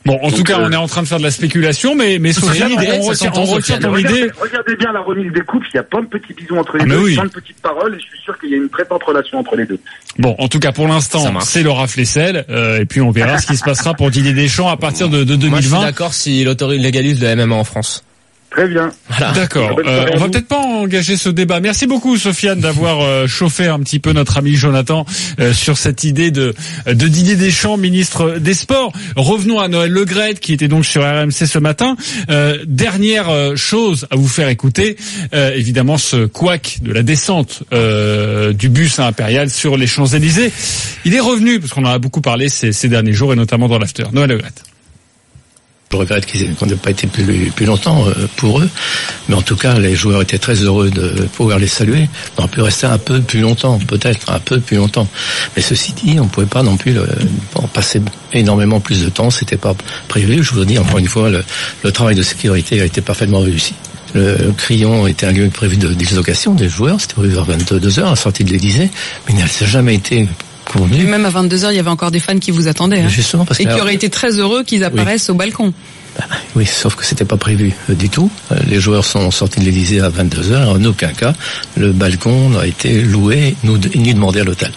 Bon, en
Donc,
tout cas,
euh,
on est en train de faire de la spéculation, mais, mais Sofiane, on, on retient, on retient ton
regardez,
idée.
regardez bien la remise des coupes, il y a plein de petits bisous entre les
Ah,
deux,
oui.
plein de petites paroles, et je suis sûr qu'il y a une très forte relation entre les deux.
Bon, en tout cas, pour l'instant, c'est Laura Flessel, euh, et puis on verra ce qui se passera pour Didier Deschamps à partir de, de deux mille vingt.
Moi, je suis d'accord s'il autorise, légalise le M M A en France.
Très bien.
Voilà.
D'accord. Euh, on va peut-être pas engager ce débat. Merci beaucoup, Sofiane, d'avoir euh, chauffé un petit peu notre ami Jonathan euh, sur cette idée de de Didier Deschamps, ministre des Sports. Revenons à Noël Le Graët, qui était donc sur R M C ce matin. Euh, dernière euh, chose à vous faire écouter, euh, évidemment, ce couac de la descente euh, du bus impérial sur les Champs-Élysées. Il est revenu, parce qu'on en a beaucoup parlé ces, ces derniers jours, et notamment dans l'after. Noël Le Graët.
Je regrette qu'ils n'aient pas été plus, plus longtemps euh, pour eux, mais en tout cas, les joueurs étaient très heureux de pouvoir les saluer. On aurait pu rester un peu plus longtemps, peut-être un peu plus longtemps. Mais ceci dit, on ne pouvait pas non plus le, en passer énormément plus de temps. C'était pas prévu. Je vous dis encore une fois, le, le travail de sécurité a été parfaitement réussi. Le Crillon était un lieu prévu de dislocation des joueurs. C'était prévu vers vingt-deux heures, à la sortie de l'Élysée, mais il n'a jamais été convenu.
Et même à vingt-deux heures, il y avait encore des fans qui vous attendaient. Hein.
Justement, parce
et
que
qui auraient été très heureux qu'ils apparaissent oui. au balcon.
Bah, oui, sauf que c'était pas prévu euh, du tout. Euh, les joueurs sont sortis de l'Élysée à vingt-deux heures. En aucun cas, le balcon n'a été loué ni demandé à l'hôtel.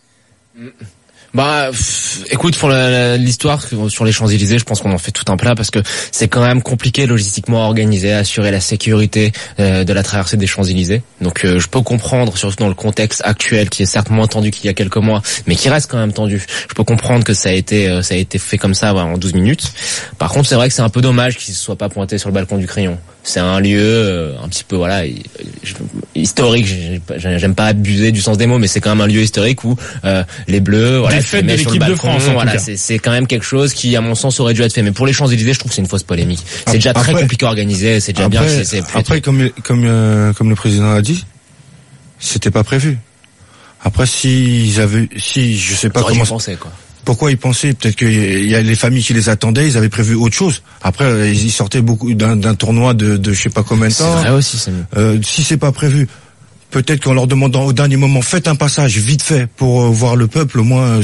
Bah, pff, écoute, pour la, la, l'histoire sur les Champs-Élysées, je pense qu'on en fait tout un plat parce que c'est quand même compliqué logistiquement à organiser, à assurer la sécurité euh, de la traversée des Champs-Élysées. Donc, euh, je peux comprendre, surtout dans le contexte actuel, qui est certes moins tendu qu'il y a quelques mois, mais qui reste quand même tendu. Je peux comprendre que ça a été, euh, ça a été fait comme ça, voilà, en douze minutes. Par contre, c'est vrai que c'est un peu dommage qu'il ne soit pas pointé sur le balcon du Crillon. C'est un lieu euh, un petit peu, voilà, historique. J'aime pas abuser du sens des mots, mais c'est quand même un lieu historique où euh, les Bleus, voilà,
des fêtes de l'équipe de France,
voilà, c'est, c'est quand même quelque chose qui, à mon sens, aurait dû être fait. Mais pour les Champs-Élysées, je trouve que c'est une fausse polémique. C'est déjà après, très compliqué à organiser. C'est déjà
après,
bien. Que c'est, c'est plus
après, comme comme euh, comme le président a dit, c'était pas prévu. Après, s'ils avaient, si je sais pas comment.
Penser, quoi.
Pourquoi ils pensaient? Peut-être qu'il y a les familles qui les attendaient, ils avaient prévu autre chose. Après, ils sortaient beaucoup d'un, d'un tournoi de, de je sais pas combien de temps.
C'est vrai aussi, c'est mieux.
Euh, si c'est pas prévu, peut-être qu'en leur demandant au dernier moment, faites un passage vite fait pour euh, voir le peuple, au moins. Euh,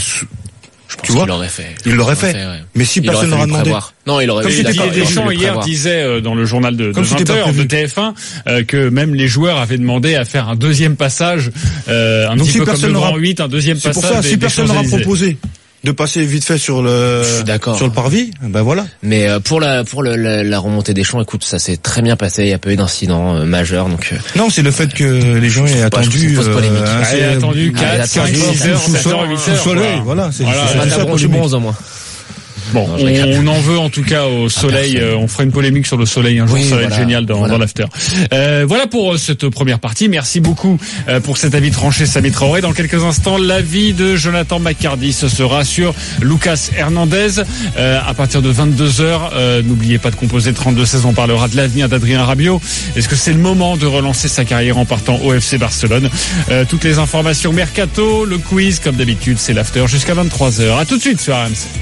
Je pense tu vois, qu'il l'aurait fait.
Il l'aurait fait. fait ouais. Mais si il personne n'aura demandé.
Prévoir. Non, il aurait
Comme
fait.
Didier Deschamps hier disait euh, dans le journal de, de vingt heures de T F un euh, que même les joueurs avaient demandé à faire un deuxième passage, euh, un
Donc
petit
si
peu comme le Grand huit, un deuxième
c'est
passage.
C'est pour ça,
des,
si
des
personne n'aura proposé de passer vite fait sur le sur le parvis, ben voilà.
Mais euh, pour la pour le, la, la remontée des champs, écoute, ça s'est très bien passé, il y a pas eu d'incident euh, majeur, donc. Euh,
non, c'est le fait que les gens aient attendu.
C'est polémique.
Euh, ah, c'est attendu quatre, cinq, six heures, sept heures, huit heures.
Soleil, voilà. C'est
ça pour bronze au moins.
Bon, non, on, on en veut en tout cas au soleil. Euh, on fera une polémique sur le soleil un jour, oui, ça va voilà, être génial dans,
voilà.
dans l'after. Euh, voilà pour cette première partie. Merci beaucoup euh, pour cet avis tranché, Samy Traoré. Dans quelques instants, l'avis de Jonathan McCarty. Ce sera sur Lucas Hernandez euh, à partir de vingt-deux heures. Euh, n'oubliez pas de composer trente-deux seize. On parlera de l'avenir d'Adrien Rabiot. Est-ce que c'est le moment de relancer sa carrière en partant au F C Barcelone? euh, Toutes les informations mercato, le quiz comme d'habitude, c'est l'after jusqu'à vingt-trois heures. À tout de suite sur R M C.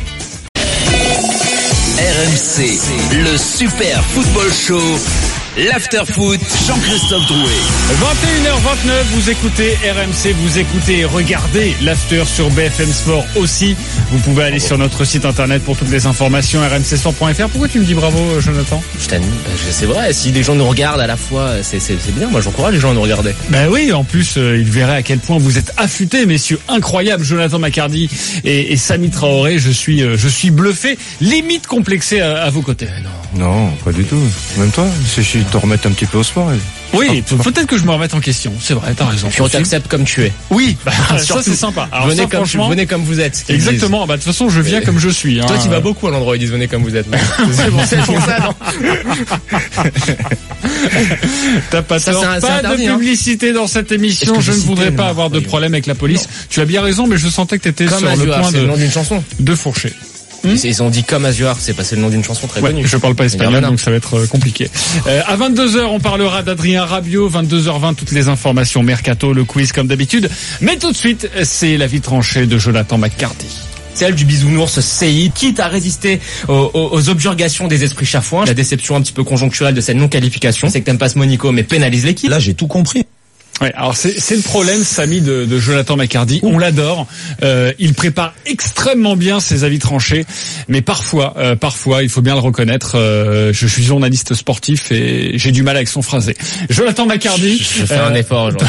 R M C, le Super Football Show, l'After Foot, Jean-Christophe Drouet.
vingt et une heures vingt-neuf, vous écoutez R M C, vous écoutez et regardez l'After sur B F M Sport aussi. Vous pouvez aller sur notre site internet pour toutes les informations, r m c sport point f r. Pourquoi tu me dis bravo, Jonathan?
Je t'anime, c'est vrai, si les gens nous regardent à la fois, c'est, c'est, c'est bien. Moi, j'encourage les gens à nous regarder.
Ben oui, en plus, euh, ils verraient à quel point vous êtes affûtés, messieurs. Incroyable, Jonathan McCarty et, et Samy Traoré. Je suis, euh, je suis bluffé, limite complexé à, à vos côtés.
Euh, non. non, pas du tout. Même toi, c'est de te remettre un petit peu au sport. Et...
Oui, ah, peut-être que je me remette en question. C'est vrai, t'as raison.
Puis on t'accepte comme tu es.
Oui, bah, ça c'est sympa. Alors
venez,
ça,
comme,
franchement,
venez comme vous êtes.
Exactement. Bah de toute façon, je viens et comme je suis. Hein.
Toi, tu vas beaucoup à l'endroit où ils disent venez comme vous êtes. c'est bon, c'est pour ça, non?
T'as pas
ça,
tort.
Un,
pas interdit, de publicité hein. Dans cette émission. Je ne voudrais pas avoir de problème avec la police. Non. Tu as bien raison, mais je sentais que t'étais
comme
sur
Azure,
le point
c'est
de
le nom d'une chanson.
De fourcher.
Mmh. Ils ont dit comme Azuar, c'est passé le nom d'une chanson très
ouais,
connue.
Je parle pas espagnol, donc ça va être compliqué. Euh, à vingt-deux heures, on parlera d'Adrien Rabiot. vingt-deux heures vingt, toutes les informations mercato, le quiz comme d'habitude. Mais tout de suite, c'est l'avis tranché de Jonathan McCarty.
Celle du bisounours C I, quitte à résister aux, aux, aux objurgations des esprits chafouins. La déception un petit peu conjoncturelle de cette non-qualification, c'est que t'aimes pas ce Monico, mais pénalise l'équipe.
Là, j'ai tout compris.
Ouais, alors c'est, c'est le problème, Samy, de, de Jonathan McCarty. On l'adore. Euh, il prépare extrêmement bien ses avis tranchés, mais parfois, euh, parfois, il faut bien le reconnaître. Euh, je suis journaliste sportif et j'ai du mal avec son phrasé. Jonathan McCarty.
Je, je fais euh, un effort aujourd'hui.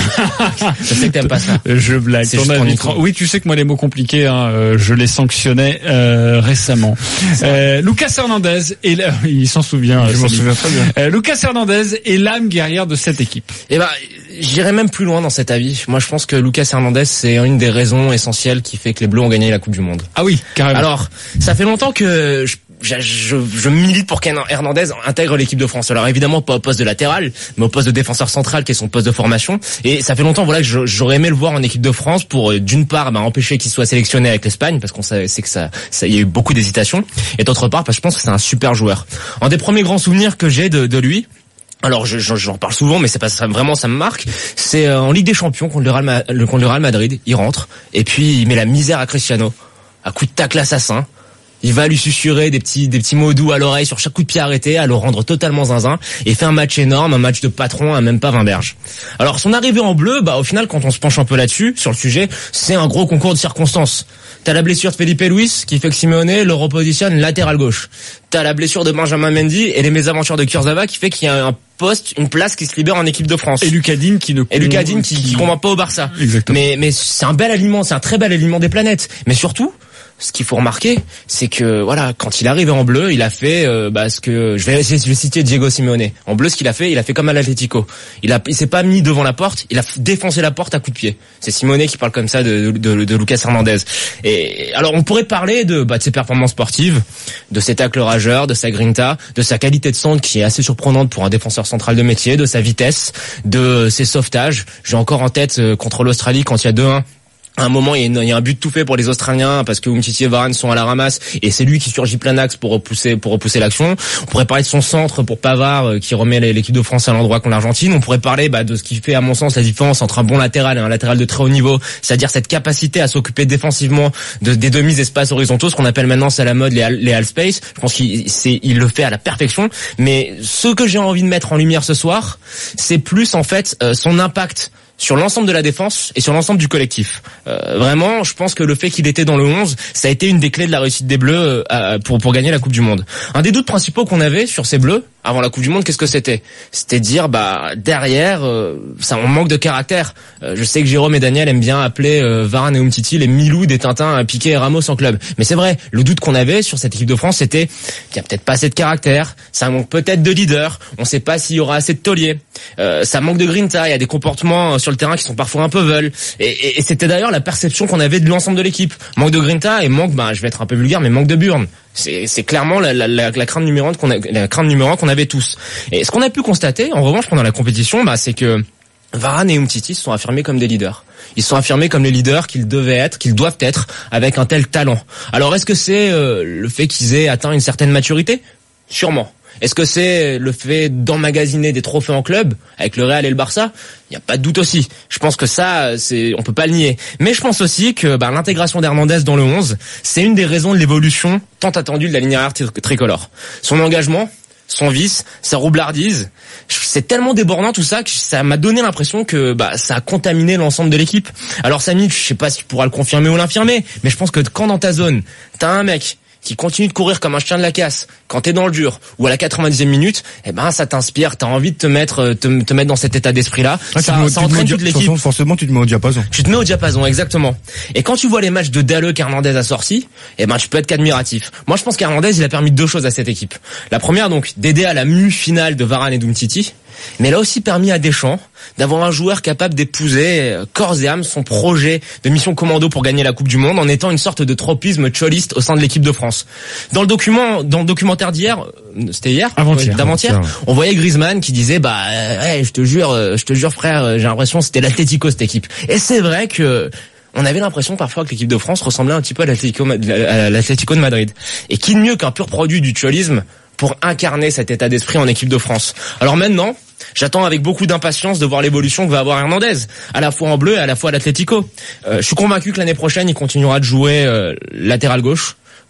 Je sais que t'aimes pas ça.
Je blague. Ton avis tra- oui, tu sais que moi les mots compliqués, hein, euh, je les sanctionnais euh, récemment. Euh, Lucas Hernandez et là, il s'en souvient.
Je m'en souviens très bien.
Euh, Lucas Hernandez est l'âme guerrière de cette équipe.
Eh ben, j'irais même plus loin dans cet avis. Moi, je pense que Lucas Hernandez, c'est une des raisons essentielles qui fait que les Bleus ont gagné la Coupe du Monde.
Ah oui, carrément.
Alors, ça fait longtemps que je, je, je, je milite pour qu'Hernandez intègre l'équipe de France. Alors évidemment pas au poste de latéral, mais au poste de défenseur central, qui est son poste de formation. Et ça fait longtemps, voilà, que je, j'aurais aimé le voir en équipe de France pour, d'une part, bah, empêcher qu'il soit sélectionné avec l'Espagne, parce qu'on sait, sait que ça, ça, il y a eu beaucoup d'hésitations. Et d'autre part, parce que je pense que c'est un super joueur. Un des premiers grands souvenirs que j'ai de, de lui. Alors je, je, j'en parle souvent, mais c'est pas ça, vraiment ça me marque. C'est euh, en Ligue des Champions contre le Real, Ma- le, contre le Real Madrid, il rentre et puis il met la misère à Cristiano, à coup de tacle assassin. Il va lui susurrer des petits des petits mots doux à l'oreille sur chaque coup de pied arrêté, à le rendre totalement zinzin, et fait un match énorme, un match de patron à même pas vingt berges. Alors son arrivée en bleu, bah au final quand on se penche un peu là-dessus, sur le sujet, c'est un gros concours de circonstances. T'as la blessure de Felipe Luis qui fait que Simeone le repositionne latéral gauche. T'as la blessure de Benjamin Mendy et les mésaventures de Kurzawa qui fait qu'il y a un poste, une place qui se libère en équipe de France.
Et Lucadine qui ne
et Lucadine qui, qui convainc pas au Barça.
Exactement.
Mais mais c'est un bel alignement, c'est un très bel alignement des planètes. Mais surtout, ce qu'il faut remarquer, c'est que voilà, quand il arrive en bleu, il a fait euh, bah, ce que je vais essayer je vais citer Diego Simeone. En bleu, ce qu'il a fait, il a fait comme à l'Atlético. Il a il s'est pas mis devant la porte, il a défoncé la porte à coups de pied. C'est Simeone qui parle comme ça de de, de, de Lucas Hernandez. Et alors on pourrait parler de bah, de ses performances sportives, de ses tacles rageurs, de sa grinta, de sa qualité de centre qui est assez surprenante pour un défenseur central de métier, de sa vitesse, de ses sauvetages. J'ai encore en tête euh, contre l'Australie quand il y a deux un. À un moment, il y, a une, il y a un but tout fait pour les Australiens parce que Umtiti et Varane sont à la ramasse et c'est lui qui surgit plein axe pour repousser pour repousser l'action. On pourrait parler de son centre pour Pavard euh, qui remet l'équipe de France à l'endroit contre l'Argentine. On pourrait parler bah, de ce qui fait à mon sens la différence entre un bon latéral et un latéral de très haut niveau, c'est-à-dire cette capacité à s'occuper défensivement de, des demi-espaces horizontaux, ce qu'on appelle maintenant c'est à la mode les, les half space. Je pense qu'il c'est, il le fait à la perfection. Mais ce que j'ai envie de mettre en lumière ce soir, c'est plus en fait euh, son impact sur l'ensemble de la défense et sur l'ensemble du collectif. Euh, vraiment, je pense que le fait qu'il était dans le onze, ça a été une des clés de la réussite des Bleus euh, pour pour gagner la Coupe du Monde. Un des doutes principaux qu'on avait sur ces Bleus avant la Coupe du Monde, qu'est-ce que c'était ? C'était de dire bah derrière, euh, ça on manque de caractère. Euh, je sais que Jérôme et Daniel aiment bien appeler euh, Varane et Umtiti les Milou des Tintins à Piqué et Ramos en club. Mais c'est vrai, le doute qu'on avait sur cette équipe de France, c'était qu'il y a peut-être pas assez de caractère, ça manque peut-être de leader, on sait pas s'il y aura assez de tauliers, euh, ça manque de grinta, il y a des comportements sur le terrain qui sont parfois un peu veuls. Et, et, et c'était d'ailleurs la perception qu'on avait de l'ensemble de l'équipe. Manque de grinta et manque, bah, je vais être un peu vulgaire, mais manque de burn. C'est, c'est clairement la, la, la, la crainte numéro un qu'on a, la crainte numéro un qu'on avait tous. Et ce qu'on a pu constater, en revanche, pendant la compétition, bah, c'est que Varane et Umtiti se sont affirmés comme des leaders. Ils se sont affirmés comme les leaders qu'ils devaient être, qu'ils doivent être, avec un tel talent. Alors, est-ce que c'est euh, le fait qu'ils aient atteint une certaine maturité ? Sûrement. Est-ce que c'est le fait d'emmagasiner des trophées en club avec le Real et le Barça ? Il n'y a pas de doute aussi. Je pense que ça, c'est, on peut pas le nier. Mais je pense aussi que bah, l'intégration d'Hernandez dans le onze, c'est une des raisons de l'évolution tant attendue de la ligne arrière tricolore. Son engagement, son vice, sa roublardise, c'est tellement débordant tout ça que ça m'a donné l'impression que bah ça a contaminé l'ensemble de l'équipe. Alors Samy, je sais pas si tu pourras le confirmer ou l'infirmer, mais je pense que quand dans ta zone, t'as un mec qui continue de courir comme un chien de la casse quand t'es dans le dur ou à la quatre-vingt-dixième minute, eh ben ça t'inspire, t'as envie de te mettre te, te mettre dans cet état d'esprit-là.
Ah,
ça,
tu
ça
te
entraîne
tu
toute l'équipe.
Façon, forcément, tu te mets au diapason.
Tu te mets au diapason, exactement. Et quand tu vois les matchs de Dalleux qu'Hernandez a sortis, eh ben tu peux être qu'admiratif. Moi, je pense qu'Hernandez, il a permis deux choses à cette équipe. La première, donc, d'aider à la mue finale de Varane et d'Umtiti. Mais elle a aussi permis à Deschamps d'avoir un joueur capable d'épouser corps et âme son projet de mission commando pour gagner la Coupe du Monde en étant une sorte de tropisme tcholiste au sein de l'équipe de France. Dans le document, dans le documentaire d'hier, c'était hier,
avant-hier,
d'avant-hier, on voyait Griezmann qui disait bah, ouais, je te jure, je te jure frère, j'ai l'impression que c'était l'Atlético cette équipe. Et c'est vrai que on avait l'impression parfois que l'équipe de France ressemblait un petit peu à l'Atlético, à l'Atlético de Madrid. Et qui de mieux qu'un pur produit du tcholisme pour incarner cet état d'esprit en équipe de France. Alors maintenant, j'attends avec beaucoup d'impatience de voir l'évolution que va avoir Hernandez, à la fois en bleu et à la fois à l'Atlético. Euh, je suis convaincu que l'année prochaine, il continuera de jouer euh, latéral gauche,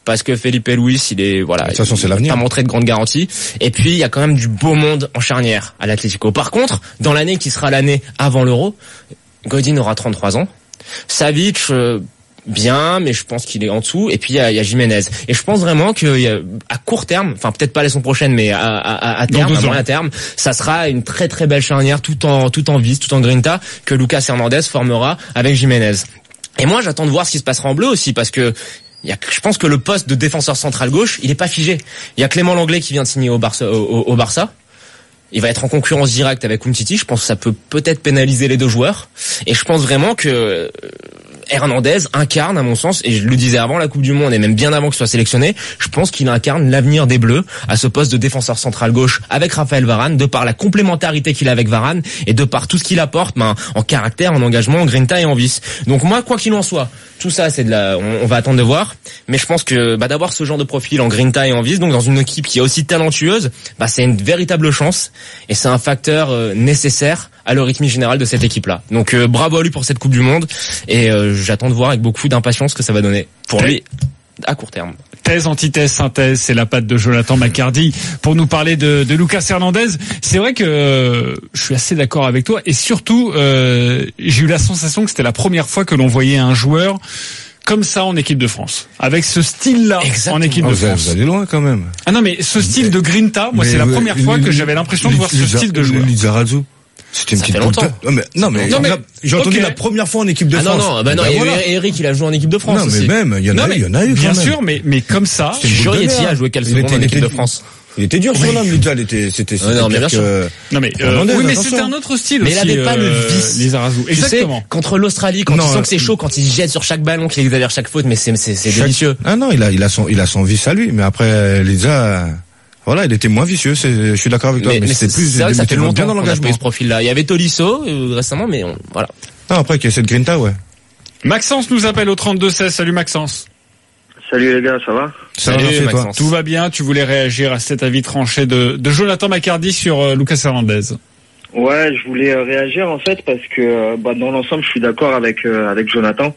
parce que Felipe Luis, il est voilà,
de toute façon, c'est
il
l'avenir.
a pas montré de grande garantie. Et puis il y a quand même du beau monde en charnière à l'Atlético. Par contre, dans l'année qui sera l'année avant l'Euro, Godin aura trente-trois ans. Savic, euh, bien, mais je pense qu'il est en dessous. Et puis il y a, il y a Jiménez. Et je pense vraiment que à court terme, enfin peut-être pas la saison prochaine, mais à, à, à terme, à moyen terme, ça sera une très très belle charnière, tout en tout en vis, tout en grinta, que Lucas Hernandez formera avec Jiménez. Et moi, j'attends de voir ce qui se passera en bleu aussi, parce que il y a, je pense que le poste de défenseur central gauche, il est pas figé. Il y a Clément Lenglet qui vient de signer au Barça. Au, au Barça. Il va être en concurrence directe avec Umtiti. Je pense que ça peut peut-être pénaliser les deux joueurs. Et je pense vraiment que Hernandez incarne, à mon sens, et je le disais avant la Coupe du Monde et même bien avant qu'il soit sélectionné, je pense qu'il incarne l'avenir des Bleus à ce poste de défenseur central gauche avec Raphaël Varane, de par la complémentarité qu'il a avec Varane et de par tout ce qu'il apporte, ben, en caractère, en engagement, en grinta et en vis. Donc moi, quoi qu'il en soit, tout ça, c'est de la, on, on va attendre de voir. Mais je pense que, bah, d'avoir ce genre de profil en grinta et en vis, donc dans une équipe qui est aussi talentueuse, bah, c'est une véritable chance et c'est un facteur euh, nécessaire à le rythme général de cette équipe-là. Donc euh, bravo à lui pour cette Coupe du Monde et euh, j'attends de voir avec beaucoup d'impatience ce que ça va donner pour lui à court terme.
Thèse, antithèse, synthèse, c'est la patte de Jonathan McCardy pour nous parler de, de Lucas Hernandez. C'est vrai que euh, je suis assez d'accord avec toi et surtout euh, j'ai eu la sensation que c'était la première fois que l'on voyait un joueur comme ça en équipe de France, avec ce style-là. Exactement. En équipe de
oh,
France.
Vous allez loin quand même.
Ah non, mais ce style de grinta, moi, mais c'est la première fois que j'avais l'impression de voir ce style de joueur.
Lizarazu. C'était une
ça
petite
fait longtemps.
Non mais, non, mais, non, mais j'ai entendu okay. la première fois en équipe de
ah
France.
Non, non, bah non,
bah
et
voilà.
Eric, il a joué en équipe de France
non,
aussi.
Non, mais même, il y en a, il y en a eu.
Bien sûr, mais, mais comme ça.
Jurietti a joué quelle seconde en équipe de France.
Il était dur sur l'homme, Liza, il était, c'était, c'était.
Non, mais bien sûr.
Que...
Non, mais, euh, Hernandez, oui, mais c'était un autre style
mais
aussi.
Mais il avait pas euh, le vice.
Lizarazu. Exactement.
Tu sais, contre l'Australie, quand non, il sent que c'est chaud, quand il jette sur chaque ballon, qu'il exagère chaque faute, mais c'est, c'est, c'est chaque... délicieux.
Ah non, il a, il a son, il a son vice à lui, mais après, Liza, voilà, il était moins vicieux, c'est, je suis d'accord avec toi, mais, mais c'était plus,
c'est vrai que ça fait longtemps
dans l'engagement.
qu'on a pris ce profil-là. Il y avait Tolisso, euh, récemment, mais on, voilà.
Non, après, qu'il y a cette grinta, ouais.
Maxence nous appelle au trente-deux seize. Salut Maxence.
Salut les gars, ça va?
Salut, Salut toi. Tout va bien? Tu voulais réagir à cet avis tranché de, de Jonathan McCardy sur euh, Lucas Hernandez?
Ouais, je voulais euh, réagir en fait parce que euh, bah, dans l'ensemble, je suis d'accord avec euh, avec Jonathan.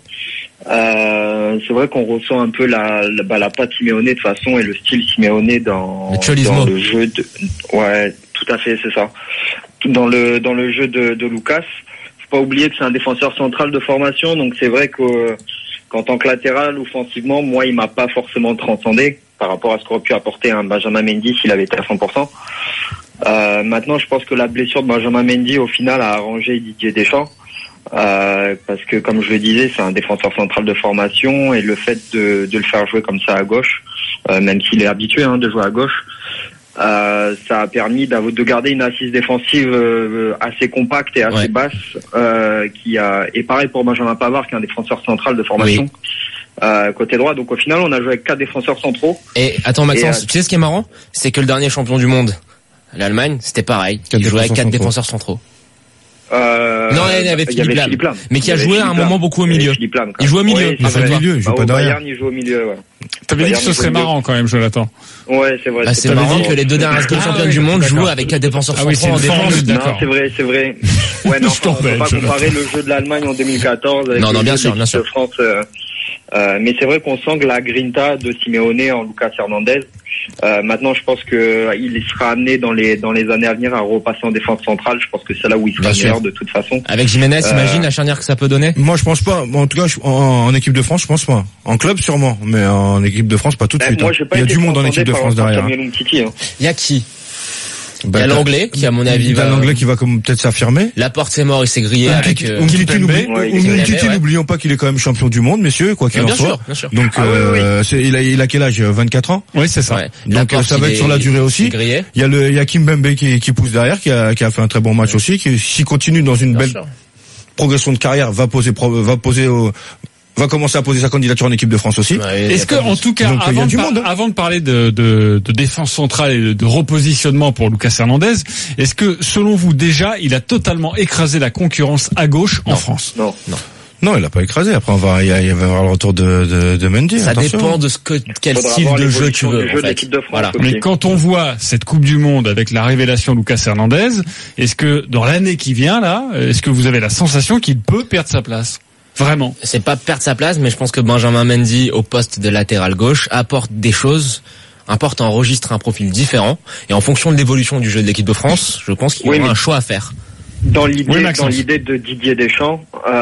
Euh, c'est vrai qu'on ressent un peu la la, bah, la patte Simeone de toute façon et le style Simeone dans,
le,
dans le jeu de. Ouais, tout à fait, c'est ça. Dans le dans le jeu de, de Lucas, faut pas oublier que c'est un défenseur central de formation, donc c'est vrai que euh, qu'en tant que latéral, offensivement, moi, il m'a pas forcément transcendé par rapport à ce qu'aurait pu apporter un Benjamin Mendy s'il avait été à cent pour cent. Euh, maintenant, je pense que la blessure de Benjamin Mendy, au final, a arrangé Didier Deschamps. Euh, parce que, comme je le disais, c'est un défenseur central de formation et le fait de, de le faire jouer comme ça à gauche, euh, même s'il est habitué hein, de jouer à gauche, Euh, ça a permis de garder une assise défensive euh, assez compacte et assez ouais. basse, euh, qui a, et pareil pour Benjamin Pavard, qui est un défenseur central de formation, oui. euh, côté droit. Donc au final, on a joué avec quatre défenseurs centraux.
Et attends Maxence, et, euh, tu sais ce qui est marrant, c'est que le dernier champion du monde, l'Allemagne, c'était pareil. Il jouait avec quatre défenseurs centraux.
Euh,
non, il y avait Philippe, Philippe, Lam, Philippe Lam, mais qui a joué à un Lam. moment beaucoup au milieu.
Lam,
il joue au milieu.
Ouais,
il joue au milieu, il joue
bah,
pas derrière.
Bayern, il joue au milieu, ouais.
T'avais dit que ce serait marrant quand même, Jonathan.
Ouais, c'est vrai.
Bah, c'est, c'est marrant que les deux dernières équipes ah, championnes ouais, du monde jouent avec quatre défenseurs centraux
ah, oui,
en défense.
Non, c'est vrai, c'est vrai. Ouais, non, on peut pas comparer le jeu de l'Allemagne en deux mille quatorze avec
non, non,
le
bien
jeu
sûr,
de
bien sûr.
France. Euh, euh, mais c'est vrai qu'on sent que la grinta de Simeone en Lucas Hernandez. Euh, maintenant, je pense que euh, il sera amené dans les dans les années à venir à repasser en défense centrale. Je pense que c'est là où il sera meilleur de toute façon.
Avec Jiménez, euh, imagine la charnière que ça peut donner.
Moi, je pense pas. En tout cas, je, en, en équipe de France, je pense pas. En club, sûrement, mais en équipe de France, pas tout de
bah,
suite.
Moi,
hein.
Il y a du
monde en équipe de France derrière.
Il hein.
y a qui?
Bah,
il y a l'anglais qui à mon avis
va.
Il y a
l'anglais qui va comme peut-être s'affirmer.
La porte c'est mort, il s'est grillé
ah,
avec.
Umtiti, n'oublions pas qu'il est quand même champion du monde, messieurs, quoi qu'il en soit. Donc
ah,
euh,
oui, oui.
C'est, il a il a quel âge? vingt-quatre ans.
Oui, c'est ça.
Ouais.
Donc porte, ça va être est, sur la durée aussi. Il y a le il y a Kimpembe qui qui pousse derrière, qui a qui a fait un très bon match ouais. aussi, qui s'il continue dans une Bien belle sûr. progression de carrière, va poser va poser au va commencer à poser sa candidature en équipe de France aussi.
Ouais, Est-ce que, en tout cas, Donc, avant, de par, monde, hein. avant de parler de, de, de défense centrale et de, de repositionnement pour Lucas Hernandez, est-ce que, selon vous, déjà, il a totalement écrasé la concurrence à gauche
non,
en France?
Non, non.
Non, il a pas écrasé. Après, on va, il va y avoir le retour de, de, de Mendy.
Ça
attention.
dépend de ce que, quel Faudra style de jeu tu veux.
Jeu
en fait.
de France,
voilà.
Mais quand on voit cette Coupe du Monde avec la révélation Lucas Hernandez, est-ce que dans l'année qui vient là, est-ce que vous avez la sensation qu'il peut perdre sa place? Vraiment.
C'est pas perdre sa place, mais je pense que Benjamin Mendy au poste de latéral gauche apporte des choses, apporte un registre, un profil différent, et en fonction de l'évolution du jeu de l'équipe de France, je pense qu'il y
Oui,
aura
mais-
un choix à faire.
Dans l'idée,
Oui,
dans
Maxence.
l'idée de Didier Deschamps,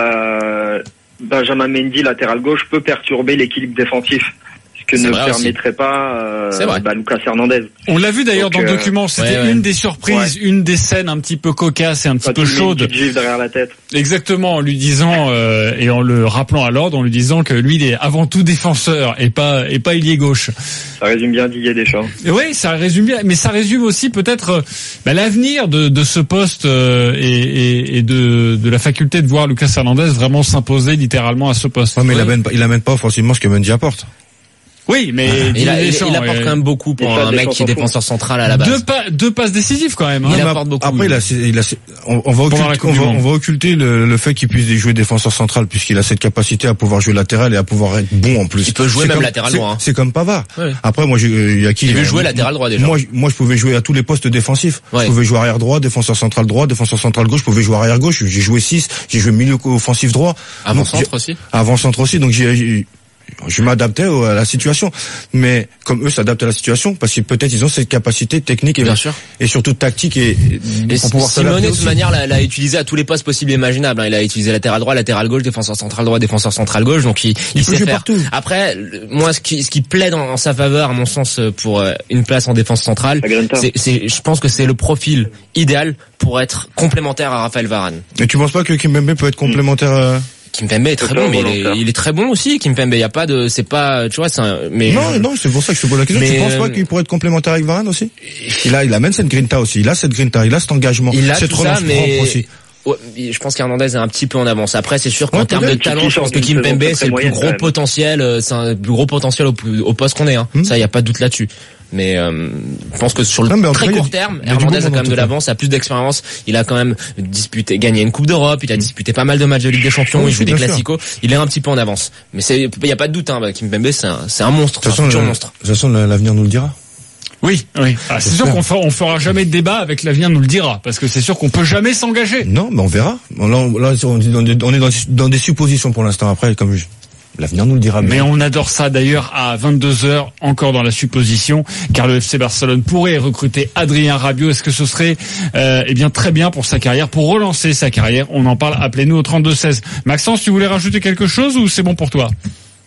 euh, Benjamin Mendy, latéral gauche, peut perturber l'équilibre défensif, ce que
C'est
ne
vrai aussi.
permettrait pas euh,
C'est vrai.
bah, Lucas Hernandez.
On l'a vu d'ailleurs
Donc,
dans le
euh,
document, c'était
ouais, ouais.
une des surprises, une des scènes un petit peu cocasses et un petit
Quand
peu
il met une
chaudes.
petite gifle derrière la tête.
Exactement, en lui disant euh, et en le rappelant à l'ordre, en lui disant que lui il est avant tout défenseur et pas et pas ailier gauche.
Ça résume bien Didier Deschamps.
Et oui, ça résume bien, mais ça résume aussi peut-être euh, bah, l'avenir de, de ce poste euh, et, et, et de, de la faculté de voir Lucas Hernandez vraiment s'imposer littéralement à ce poste.
Ouais, mais il
Oui.
amène pas, il amène pas offensivement ce que Mendy apporte.
Oui, mais
Il, a, il,
Deschamps,
il apporte
euh,
quand même beaucoup pour
Et ça,
un mec
Deschamps
qui est
s'en fout.
défenseur central à la base.
deux, pas, deux passes décisives quand même. Hein.
Il
Non, mais
apporte beaucoup.
Après, il a, il a, on, on va
Pendant la
occulter,
Coupe
on
du
va,
Monde.
on va occulter le, le fait qu'il puisse jouer défenseur central puisqu'il a cette capacité à pouvoir jouer latéral et à pouvoir être bon en plus.
Il peut jouer
C'est
même
comme-
latéral
c'est-
droit, hein.
C'est comme Pavard.
Ouais.
Après, moi, j'ai- il y a qui
Il veut
euh,
jouer latéral droit déjà.
Moi, je- moi, je pouvais jouer à tous les postes défensifs.
Ouais.
Je pouvais jouer arrière droit, défenseur central droit, défenseur central gauche. Je pouvais jouer arrière gauche. J'ai joué six. J'ai joué milieu offensif droit.
Avant
Donc,
centre
j'ai-
aussi.
Avant centre aussi. Donc j'ai, j'ai- je m'adaptais au- à la situation. Mais comme eux s'adaptent à la situation, parce que peut-être ils ont cette capacité technique et,
Bien sûr.
et surtout tactique et,
Et
pour pouvoir
Simonet,
s'adapter
de toute
aussi.
manière, l'a, l'a utilisé à tous les postes possibles et imaginables. hein. Il a utilisé latéral droit, latéral gauche, défenseur central droit, défenseur central gauche. Donc il, il,
Il peut
sait
jouer
faire.
partout.
Après, le- moi, ce qui, ce qui plaît dans, en sa faveur, à mon sens, pour euh, une place en défense centrale,
La Grinta.
c'est, c'est, je pense que c'est le profil idéal pour être complémentaire à Raphaël Varane.
Et tu penses pas que Kimpembe peut être complémentaire euh...
Kimpembe est très
C'est
bon,
un
mais il
volontaire.
est, il est très bon aussi. Kimpembe, il y a pas de, c'est pas, tu vois, c'est un, mais
Non, non, c'est pour ça que je te pose la question.
Mais,
tu penses pas
euh,
qu'il pourrait être complémentaire avec Varane aussi? Il a, il amène cette grinta aussi. Il a cette grinta. Il a cet engagement.
il a
cette
tout ça,
relance
mais
propre aussi.
ouais, je pense qu'Hernandez est un petit peu en avance. Après, c'est sûr qu'en
Ouais,
termes de
peut-être.
talent,
Qui
je pense
sort
que
d'une saison
Kimpembe,
très,
c'est
très
le plus
moyenne,
gros
quand même.
potentiel, euh, c'est un plus gros potentiel au, au poste qu'on est. Hein.
Hmm.
Ça, il y a pas de doute là-dessus. Mais euh, je pense que sur le
Non, mais en
très
tout cas,
court
il y a-
terme,
il y a du
Hernandez
bon
a quand même
en
de
tout cas.
l'avance, a plus d'expérience. Il a quand même disputé, gagné une Coupe d'Europe, il a disputé pas mal de matchs de Ligue des Champions,
Oui,
il joue des
bien sûr.
classicos. Il est un petit peu en avance. Mais c'est, il y a pas de doute. Hein, Kimpembe, c'est un, c'est un monstre,
De
c'est
toute
un
façon,
futur
le-
monstre.
de toute façon, l'avenir nous le dira.
Oui, oui. Ah, c'est sûr qu'on fera, on fera jamais de débat avec l'avenir nous le dira, parce que c'est sûr qu'on peut jamais s'engager.
Non, mais on verra. Là, on, là, on est dans des, on est dans, dans des suppositions pour l'instant. Après, comme je, l'avenir nous le dira.
Mais on adore ça d'ailleurs à vingt-deux heures, encore dans la supposition, car le F C Barcelone pourrait recruter Adrien Rabiot. Est-ce que ce serait euh, eh bien très bien pour sa carrière, pour relancer sa carrière? On en parle, appelez-nous au trente-deux seize. Maxence, tu voulais rajouter quelque chose ou c'est bon pour toi?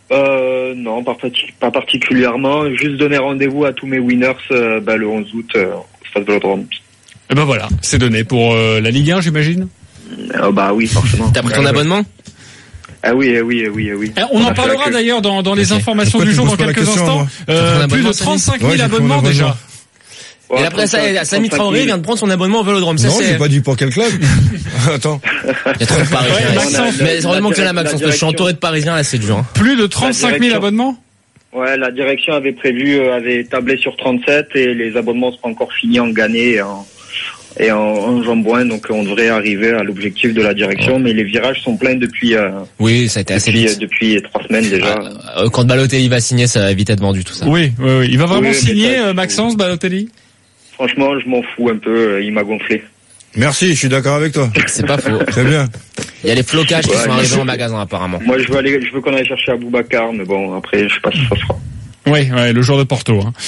Euh, non, pas, parti- pas particulièrement. Juste donner rendez-vous à tous mes winners euh, bah, le onze août euh, au Stade Vélodrome.
Eh ben voilà, c'est donné pour euh, la Ligue un, j'imagine.
Euh, bah oui, forcément.
T'as pris ton
Ouais,
abonnement?
Ah oui, eh oui, eh oui, eh oui.
Eh, on en
a fait
parlera
la queue.
d'ailleurs dans, dans les
Ok.
informations
Pourquoi
du
tu
jour
me
dans
poses pas la
quelques
question,
instants.
moi
T'as
Euh,
pris un
plus de
abonnement,
trente-cinq
Ouais,
mille
j'ai pris mon
abonnements
abonnement.
déjà.
Ouais,
Et après ça,
trente-cinq
Samy Traoré vient de prendre son abonnement au Vélodrome. Ça,
Non,
c'est,
j'ai pas dit pour quel club. Attends.
il y a trop de Parisiens.
Ouais,
là.
Maxence,
mais heureusement que tu es là,
la
Maxence, parce que je suis
direction.
entouré de Parisiens, là, c'est dur. Hein.
Plus de trente-cinq mille
direction.
abonnements.
Ouais, la direction avait prévu, euh, avait tablé sur trente-sept et les abonnements sont pas encore finis en Gannet et en, et en, en Jambouin, donc on devrait arriver à l'objectif de la direction, mais les virages sont pleins depuis euh,
Oui, ça a été assez
depuis,
vite.
depuis trois semaines déjà.
Euh, Quand Balotelli va signer, ça va vite être vendu tout ça.
Oui, oui, oui. Il va vraiment
Oui, mais
signer,
ça,
euh, Maxence Balotelli?
Franchement, je m'en fous un peu, euh, il m'a gonflé.
Merci, je suis d'accord avec toi.
C'est pas faux.
Très bien.
Il y a les flocages qui
Ouais,
sont
mais
arrivés
je-
en magasin apparemment.
Moi, je veux aller, je veux qu'on aille chercher Aboubacar, mais bon, après, je sais pas si ça se fera.
Oui, ouais, le joueur de Porto, hein.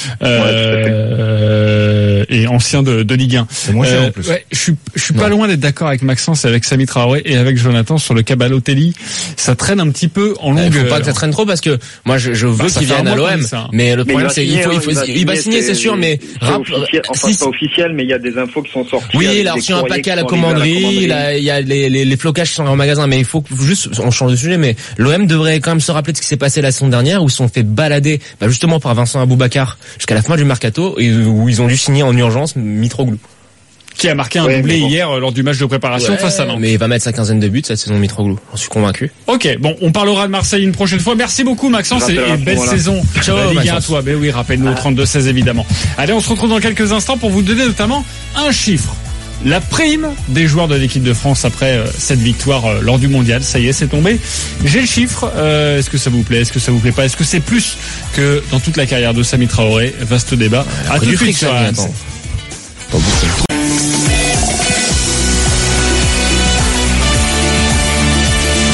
euh, et ancien de, de Ligue un.
C'est moins cher
Euh,
en plus.
ouais, je suis, je suis
Non.
pas loin d'être d'accord avec Maxence, et avec Samy Traoré et avec Jonathan sur le cas Balotelli. Ça traîne un petit peu en
Il
longueur.
faut pas que ça traîne trop parce que moi je, je veux
Bah, ça
qu'il
fait un
vienne à
mois qu'on
l'O M.
dit ça.
Mais le
Mais
problème
va
c'est qu'il
signer,
faut, il
hein,
faut, il va signer, c'est sûr, mais
c'est
rap-
officiel, enfin,
si-
c'est pas officiel, mais il y a des infos qui sont sorties.
oui,
avec
il a
des
reçu un
courriers
paquet à
qui
la
sont arrivés
commanderie, il a- il y a les, les, les flocages qui sont en magasin, mais il faut que- juste, on change de sujet, mais l'O M devrait quand même se rappeler de ce qui s'est passé la saison dernière, où ils se sont fait balader, bah justement par Vincent Aboubacar, jusqu'à la fin du mercato, et où ils ont dû signer en urgence Mitroglou.
Qui a marqué un
Ouais,
doublé
mais bon.
hier euh, lors du match de préparation
Ouais,
face à Nantes.
mais il va mettre sa quinzaine de buts cette saison Mitroglou, j'en suis convaincu.
Ok, bon, on parlera de Marseille une prochaine fois. Merci beaucoup Maxence
Je
et,
rappellerai
et
à ce
belle
moment-là.
saison.
Ciao,
La Ligue un à
Maxence.
toi. Ben oui, rappelle-nous au trente-deux seize évidemment. Allez, on se retrouve dans quelques instants pour vous donner notamment un chiffre. La prime des joueurs de l'équipe de France après euh, cette victoire euh, lors du mondial. Ça y est, c'est tombé. J'ai le chiffre. Euh, est-ce que ça vous plaît? Est-ce que ça vous plaît pas? Est-ce que c'est plus que dans toute la carrière de Samy Traoré? Vaste débat. À
Après
tout
du
de suite
fric,
sur
ça,
R M C.
attends. Pas beaucoup.
Et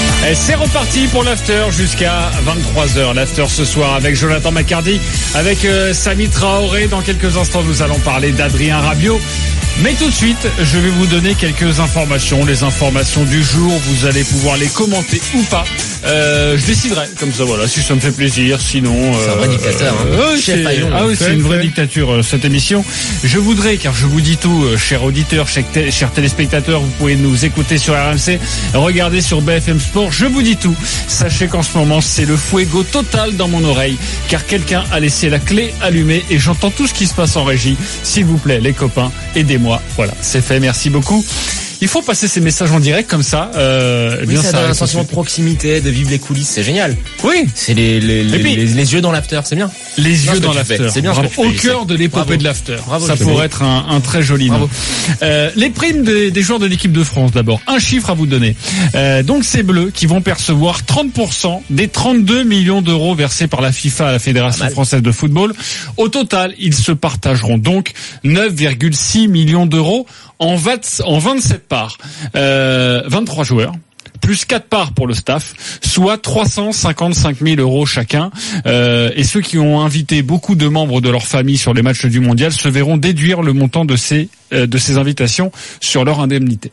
C'est reparti pour l'after jusqu'à vingt-trois heures. L'after ce soir avec Jonathan McCarty, avec euh, Samy Traoré. Dans quelques instants, nous allons parler d'Adrien Rabiot. Mais tout de suite, je vais vous donner quelques informations. Les informations du jour, vous allez pouvoir les commenter ou pas. Euh, je déciderai comme ça, voilà, si ça me fait plaisir. Sinon,
c'est un vrai dictateur. Hein.
Euh, c'est, ah oui, c'est une vraie dictature euh, cette émission. Je voudrais, car je vous dis tout, euh, chers auditeurs, chers, t- chers téléspectateurs, vous pouvez nous écouter sur R M C, regarder sur B F M Sport. Je vous dis tout. Sachez qu'en ce moment, c'est le fuego total dans mon oreille, car quelqu'un a laissé la clé allumée et j'entends tout ce qui se passe en régie. S'il vous plaît, les copains, aidez-moi. Voilà, c'est fait. Merci beaucoup. Il faut passer ces messages en direct comme ça. Euh,
oui,
bien
ça, ça donne un sentiment de proximité, de vivre les coulisses, c'est génial.
Oui.
C'est les les, les, puis, les, les yeux dans l'after, c'est bien.
Les
non,
yeux dans l'after.
C'est bien.
Bravo.
Ce que tu
Au
fais,
cœur de l'épopée
Bravo.
de l'after.
Bravo,
ça pourrait être un, un très joli nom. Euh, les primes des, des joueurs de l'équipe de France d'abord. Un chiffre à vous donner. Euh, donc ces Bleus qui vont percevoir trente pour cent des trente-deux millions d'euros versés par la FIFA à la Fédération française de football. Au total, ils se partageront donc neuf virgule six millions d'euros en vingt, en vingt-sept parts. Euh, vingt-trois joueurs. Plus quatre parts pour le staff, soit trois cent cinquante-cinq mille euros chacun. Euh, et ceux qui ont invité beaucoup de membres de leur famille sur les matchs du Mondial se verront déduire le montant de ces, euh, de ces invitations sur leur indemnité.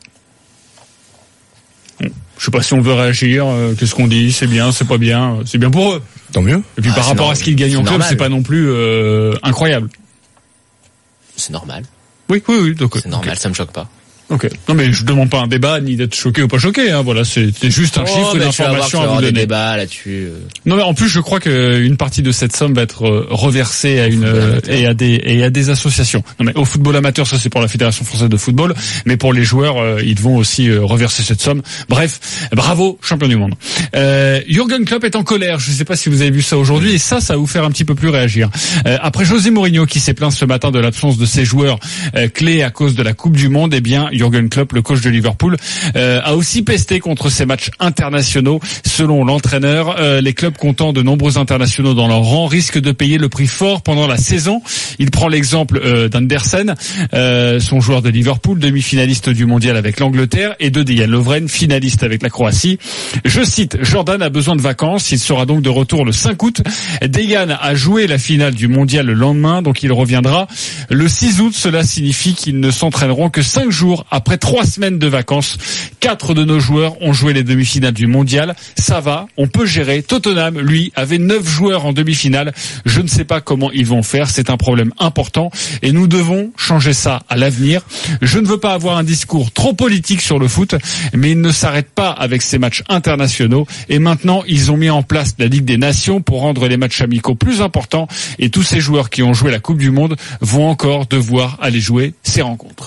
Bon, je sais pas si on veut réagir. Euh, qu'est-ce qu'on dit ? C'est bien, c'est pas bien. C'est bien pour eux.
Tant mieux.
Et puis ah, par rapport normal. à ce qu'ils gagnent en club, c'est pas non plus euh, incroyable.
C'est normal.
Oui, oui, oui. Donc,
c'est normal,
okay.
Ça me choque pas.
Ok. Non mais je demande pas un débat ni d'être choqué ou pas choqué. Hein. Voilà, c'est, c'est juste un oh, chiffre
bah,
d'information
à vous donner.
Des
débats là-dessus.
Non mais en plus je crois qu'une partie de cette somme va être reversée à une euh, et à des et à des associations. Non mais au football amateur ça c'est pour la Fédération française de football, mais pour les joueurs euh, ils vont aussi euh, reverser cette somme. Bref, bravo champion du monde. Euh, Jürgen Klopp est en colère. Je ne sais pas si vous avez vu ça aujourd'hui et ça ça va vous faire un petit peu plus réagir. Euh, après José Mourinho qui s'est plaint ce matin de l'absence de ses joueurs euh, clés à cause de la Coupe du Monde, eh bien Jürgen Klopp, le coach de Liverpool, euh, a aussi pesté contre ces matchs internationaux. Selon l'entraîneur, euh, les clubs comptant de nombreux internationaux dans leur rang risquent de payer le prix fort pendant la saison. Il prend l'exemple euh, d'Andersen, euh, son joueur de Liverpool, demi-finaliste du mondial avec l'Angleterre, et de Dejan Lovren, finaliste avec la Croatie. Je cite, Jordan a besoin de vacances, il sera donc de retour le cinq août. Dejan a joué la finale du mondial le lendemain, donc il reviendra le six août. Cela signifie qu'ils ne s'entraîneront que cinq jours après trois semaines de vacances. Quatre de nos joueurs ont joué les demi-finales du mondial. Ça va, on peut gérer. Tottenham, lui, avait neuf joueurs en demi-finale. Je ne sais pas comment ils vont faire. C'est un problème important et nous devons changer ça à l'avenir. Je ne veux pas avoir un discours trop politique sur le foot, mais ils ne s'arrêtent pas avec ces matchs internationaux. Et maintenant, ils ont mis en place la Ligue des Nations pour rendre les matchs amicaux plus importants. Et tous ces joueurs qui ont joué la Coupe du Monde vont encore devoir aller jouer ces rencontres.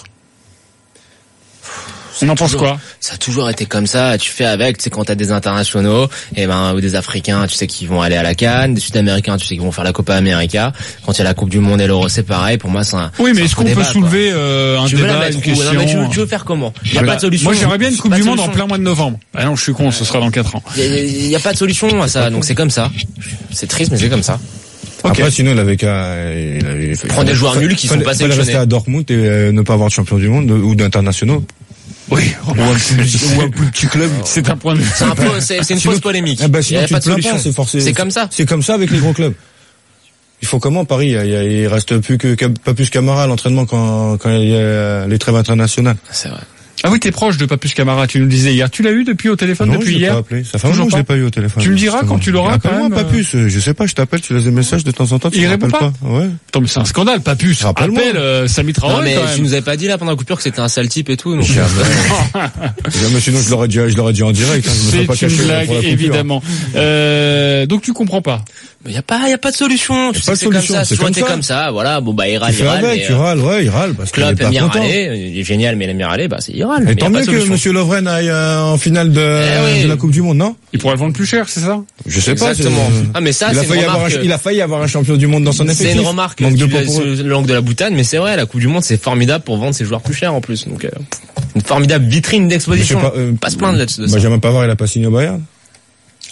On en pense
toujours,
quoi ?
Ça a toujours été comme ça. Tu fais avec. Tu sais, quand t'as des internationaux, et ben ou des Africains, tu sais qu'ils vont aller à la CAN, des Sud-Américains, tu sais qu'ils vont faire la Copa América. Quand il y a la Coupe du Monde et l'Euro, c'est pareil. Pour moi, c'est un.
Oui, mais
est-ce
qu'on
débat,
peut soulever euh, un
tu
débat, une question ?
Non, mais tu veux, tu veux faire comment ? Il y a
bah,
pas de solution.
Moi, j'aimerais bien une Coupe du Monde en plein mois de novembre. Ah non, je suis con. Ce sera dans quatre ans.
Il y a pas de solution à ça. Donc c'est comme ça. C'est triste, mais c'est comme ça.
Okay. Après, sinon, il avait qu'à, il avait,
prendre des joueurs nuls qui sont pas sélectionnés.
Il rester à Dortmund et euh, ne pas avoir de champion du monde ou d'internationaux.
Oui,
ou un, plus, ou un plus petit club.
C'est un point de vue.
C'est, un peu, c'est, c'est une fausse polémique.
Eh ben, sinon,
il y a
tu
pas
te
de
plains
solution.
pas, c'est forcé.
C'est comme ça.
C'est comme ça avec les gros clubs. Il faut comment, Paris? Il, y a, il reste plus que, pas plus Camara à l'entraînement quand, quand il y a les trêves internationales.
C'est vrai.
Ah oui, t'es proche de Papus Camara, tu nous le disais hier. Tu l'as eu depuis au téléphone
non,
depuis
je
hier?
Pas appelé. Ça fait longtemps que je l'ai pas eu au téléphone.
Tu me diras quand tu l'auras.
Appelle-moi Papus. Je sais pas, je t'appelle, tu laisses des messages de temps en temps. Tu
il répond pas.
pas. Ouais.
Attends, mais c'est un scandale, Papus.
Rappelle-moi.
Appelle euh, Samy Traoré.
Non mais
quand même.
tu nous avais pas dit là pendant la coupure que c'était un sale type et tout. Donc
Jamais, sinon je l'aurais dit, je l'aurais dit en direct. Hein, je me
c'est
pas
une blague, évidemment. Euh, donc tu comprends pas.
Il y a pas, il y a pas de solution. Tu sais,
pas de
c'est
solution.
comme ça.
C'est
Souvent
comme
t'es
ça.
comme ça. Voilà. Bon bah il râle,
tu
il râle.
Avec,
mais,
tu râles, ouais, il râle parce qu'il est pas content.
Râler, il est génial, mais il aime bien râler, bah c'est il râle.
Et tant mieux que Monsieur Lovren aille euh, en finale de,
eh oui.
de la Coupe du Monde, non?
Il pourrait le vendre plus cher, c'est ça?
Je sais
Exactement.
pas.
Ah mais ça,
il a
c'est
failli
une
avoir
remarque.
un, il a failli avoir un champion du monde dans son effectif.
C'est une remarque.
Manque de
le langue de la boutade, mais c'est vrai, la Coupe du Monde c'est formidable pour vendre ses joueurs plus chers en plus. Donc euh, une formidable vitrine d'exposition. Pas, euh, pas se plaindre là-dessus.
Benjamin Pavard, il a pas signé au Bayern.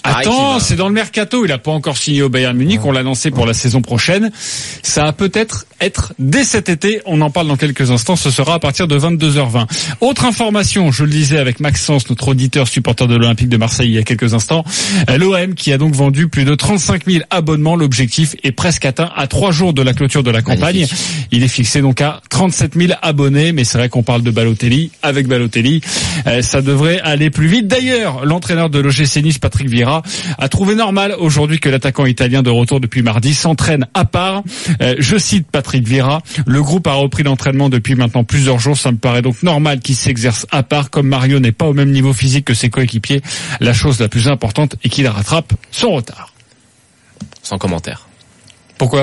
Attends, c'est dans le mercato. Il a pas encore signé au Bayern Munich. On l'a annoncé pour la saison prochaine. Ça va peut-être être dès cet été. On en parle dans quelques instants. Ce sera à partir de vingt-deux heures vingt. Autre information, je le disais avec Maxence, notre auditeur supporter de l'Olympique de Marseille il y a quelques instants. L'O M qui a donc vendu plus de trente-cinq mille abonnements. L'objectif est presque atteint à trois jours de la clôture de la campagne. Magnifique. Il est fixé donc à trente-sept mille abonnés. Mais c'est vrai qu'on parle de Balotelli. Avec Balotelli, ça devrait aller plus vite. D'ailleurs, l'entraîneur de l'O G C Nice, Patrick Vieira, a trouvé normal aujourd'hui que l'attaquant italien de retour depuis mardi s'entraîne à part. Euh, je cite Patrick Vieira, le groupe a repris l'entraînement depuis maintenant plusieurs jours. Ça me paraît donc normal qu'il s'exerce à part. Comme Mario n'est pas au même niveau physique que ses coéquipiers, la chose la plus importante est qu'il rattrape son retard.
Sans commentaire.
Pourquoi ?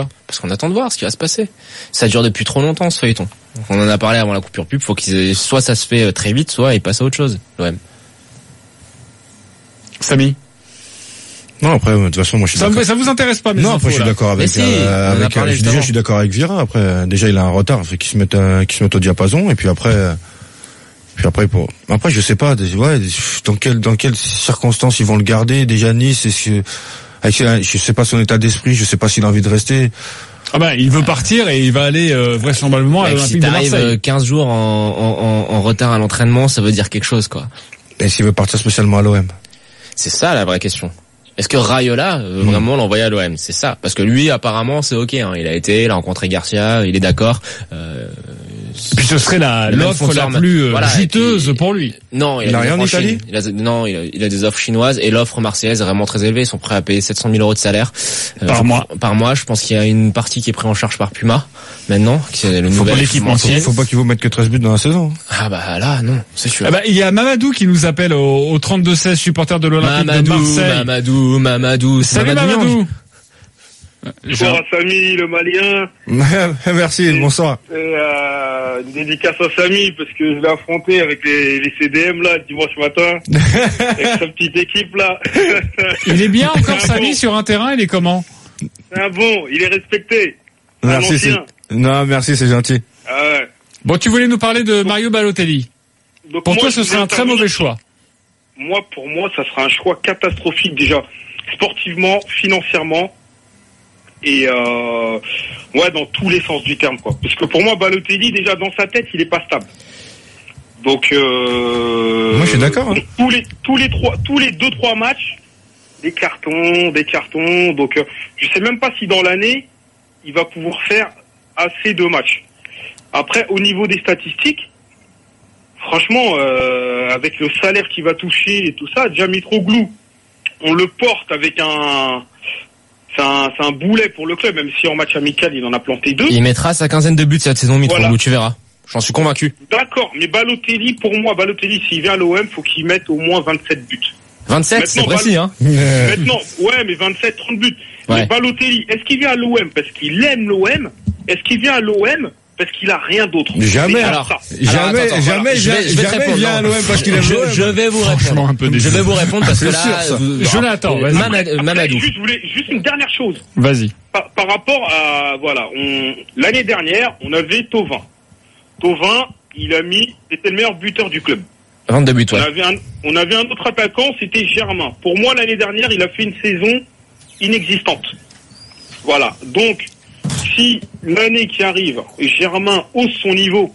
Parce qu'on attend de voir ce qui va se passer. Ça dure depuis trop longtemps ce feuilleton. On en a parlé avant la coupure pub. Faut qu'ils soit ça se fait très vite, soit ils passent à autre chose. l'O M.
Samy.
Non, après, de toute façon, moi, je suis
ça,
d'accord.
Ça vous intéresse pas, mes
Non,
infos,
après, je suis
là.
d'accord avec,
si,
euh, avec, euh, déjà, je suis d'accord avec Vieira. Après, déjà, il a un retard. Fait qu'il se mette, euh, qu'il se mette au diapason. Et puis après, euh, puis après, pour, après, je sais pas, ouais, dans quelles, dans quelles circonstances ils vont le garder. Déjà, Nice, est-ce que, avec, je sais pas son état d'esprit, je sais pas s'il a envie de rester.
Ah ben, il veut partir et il va aller euh, vraisemblablement à l'Olympique
si
de Marseille.
t'arrives quinze jours en, en, en retard à l'entraînement, ça veut dire quelque chose, quoi.
Et s'il veut partir spécialement à l'O M?
C'est ça la vraie question. Est-ce que Raiola veut mmh. vraiment l'envoyer à l'O M? C'est ça. Parce que lui, apparemment, c'est ok. Hein. Il a été, il a rencontré Garcia, il est d'accord. Euh,
puis ce serait la l'offre la plus euh, voilà, juteuse puis, pour lui.
Non, il, il a, a rien en Italie. Il a, non, il a, il a des offres chinoises et l'offre marseillaise est vraiment très élevée. Ils sont prêts à payer sept cent mille euros de salaire
euh, par mois.
Par mois, je pense qu'il y a une partie qui est prise en charge par Puma maintenant. Qui est le
faut
nouvel
pas l'équipementier. Il faut pas qu'il vous mette que treize buts dans la saison.
Ah bah là, non, c'est sûr.
Ah bah, il y a Mamadou qui nous appelle au, au trente-deux seize, supporter de l'Olympique
Mamadou,
de Marseille.
Mamadou, Mamadou,
salut Mamadou. Mamadou.
Bonsoir à Samy, le Malien.
Merci, et, bonsoir.
Et, euh, une dédicace à Samy, parce que je l'ai affronté avec les, les C D M, là, dimanche matin. Avec sa petite équipe, là.
Il est bien encore, Samy, bon. Sur un terrain, il est comment?
C'est un bon, il est respecté.
Merci, c'est... Non, merci, c'est gentil.
Ah ouais.
Bon, tu voulais nous parler de Mario Balotelli. Donc, pour moi, toi, ce serait un très mauvais choix.
Moi, pour moi, ça sera un choix catastrophique, déjà. Sportivement, financièrement. Et euh, ouais, dans tous les sens du terme, quoi. Parce que pour moi, Balotelli, déjà dans sa tête, il est pas stable. Donc, euh,
moi, je suis d'accord. Hein.
Tous les tous les trois, tous les deux trois matchs, des cartons, des cartons. Donc, euh, je sais même pas si dans l'année, il va pouvoir faire assez de matchs. Après, au niveau des statistiques, franchement, euh, avec le salaire qu'il va toucher et tout ça, déjà Mitroglou, on le porte avec un C'est un, c'est un boulet pour le club, même si en match amical, il en a planté deux.
Il mettra sa quinzaine de buts cette saison, Mitroglou, voilà. Tu verras. J'en suis convaincu.
D'accord, mais Balotelli, pour moi, Balotelli, s'il vient à l'O M, faut qu'il mette au moins vingt-sept buts.
vingt-sept, maintenant, c'est précis,
Bal-
hein.
Maintenant, ouais, mais vingt-sept, trente buts. Ouais. Mais Balotelli, est-ce qu'il vient à l'O M parce qu'il aime l'O M? Est-ce qu'il vient à l'O M parce qu'il a rien d'autre?
Jamais,
alors,
ça. jamais, alors, attends, attends, jamais,
je vais, je vais
jamais vient à l'O M parce qu'il aime l'O M.
Je vais vous répondre. Un peu je vais vous répondre parce que là,
sûr,
vous,
Jonathan,
après,
Mamadou.
Mamadou. Juste, je voulais juste une dernière chose.
Vas-y.
Par, par rapport à, voilà, on, l'année dernière, on avait Thauvin. Thauvin, il a mis, c'était le meilleur buteur du club.
vingt-deux buts, ouais.
On avait un, on avait un autre attaquant, c'était Germain. Pour moi, l'année dernière, il a fait une saison inexistante. Voilà. Donc, si l'année qui arrive, Germain hausse son niveau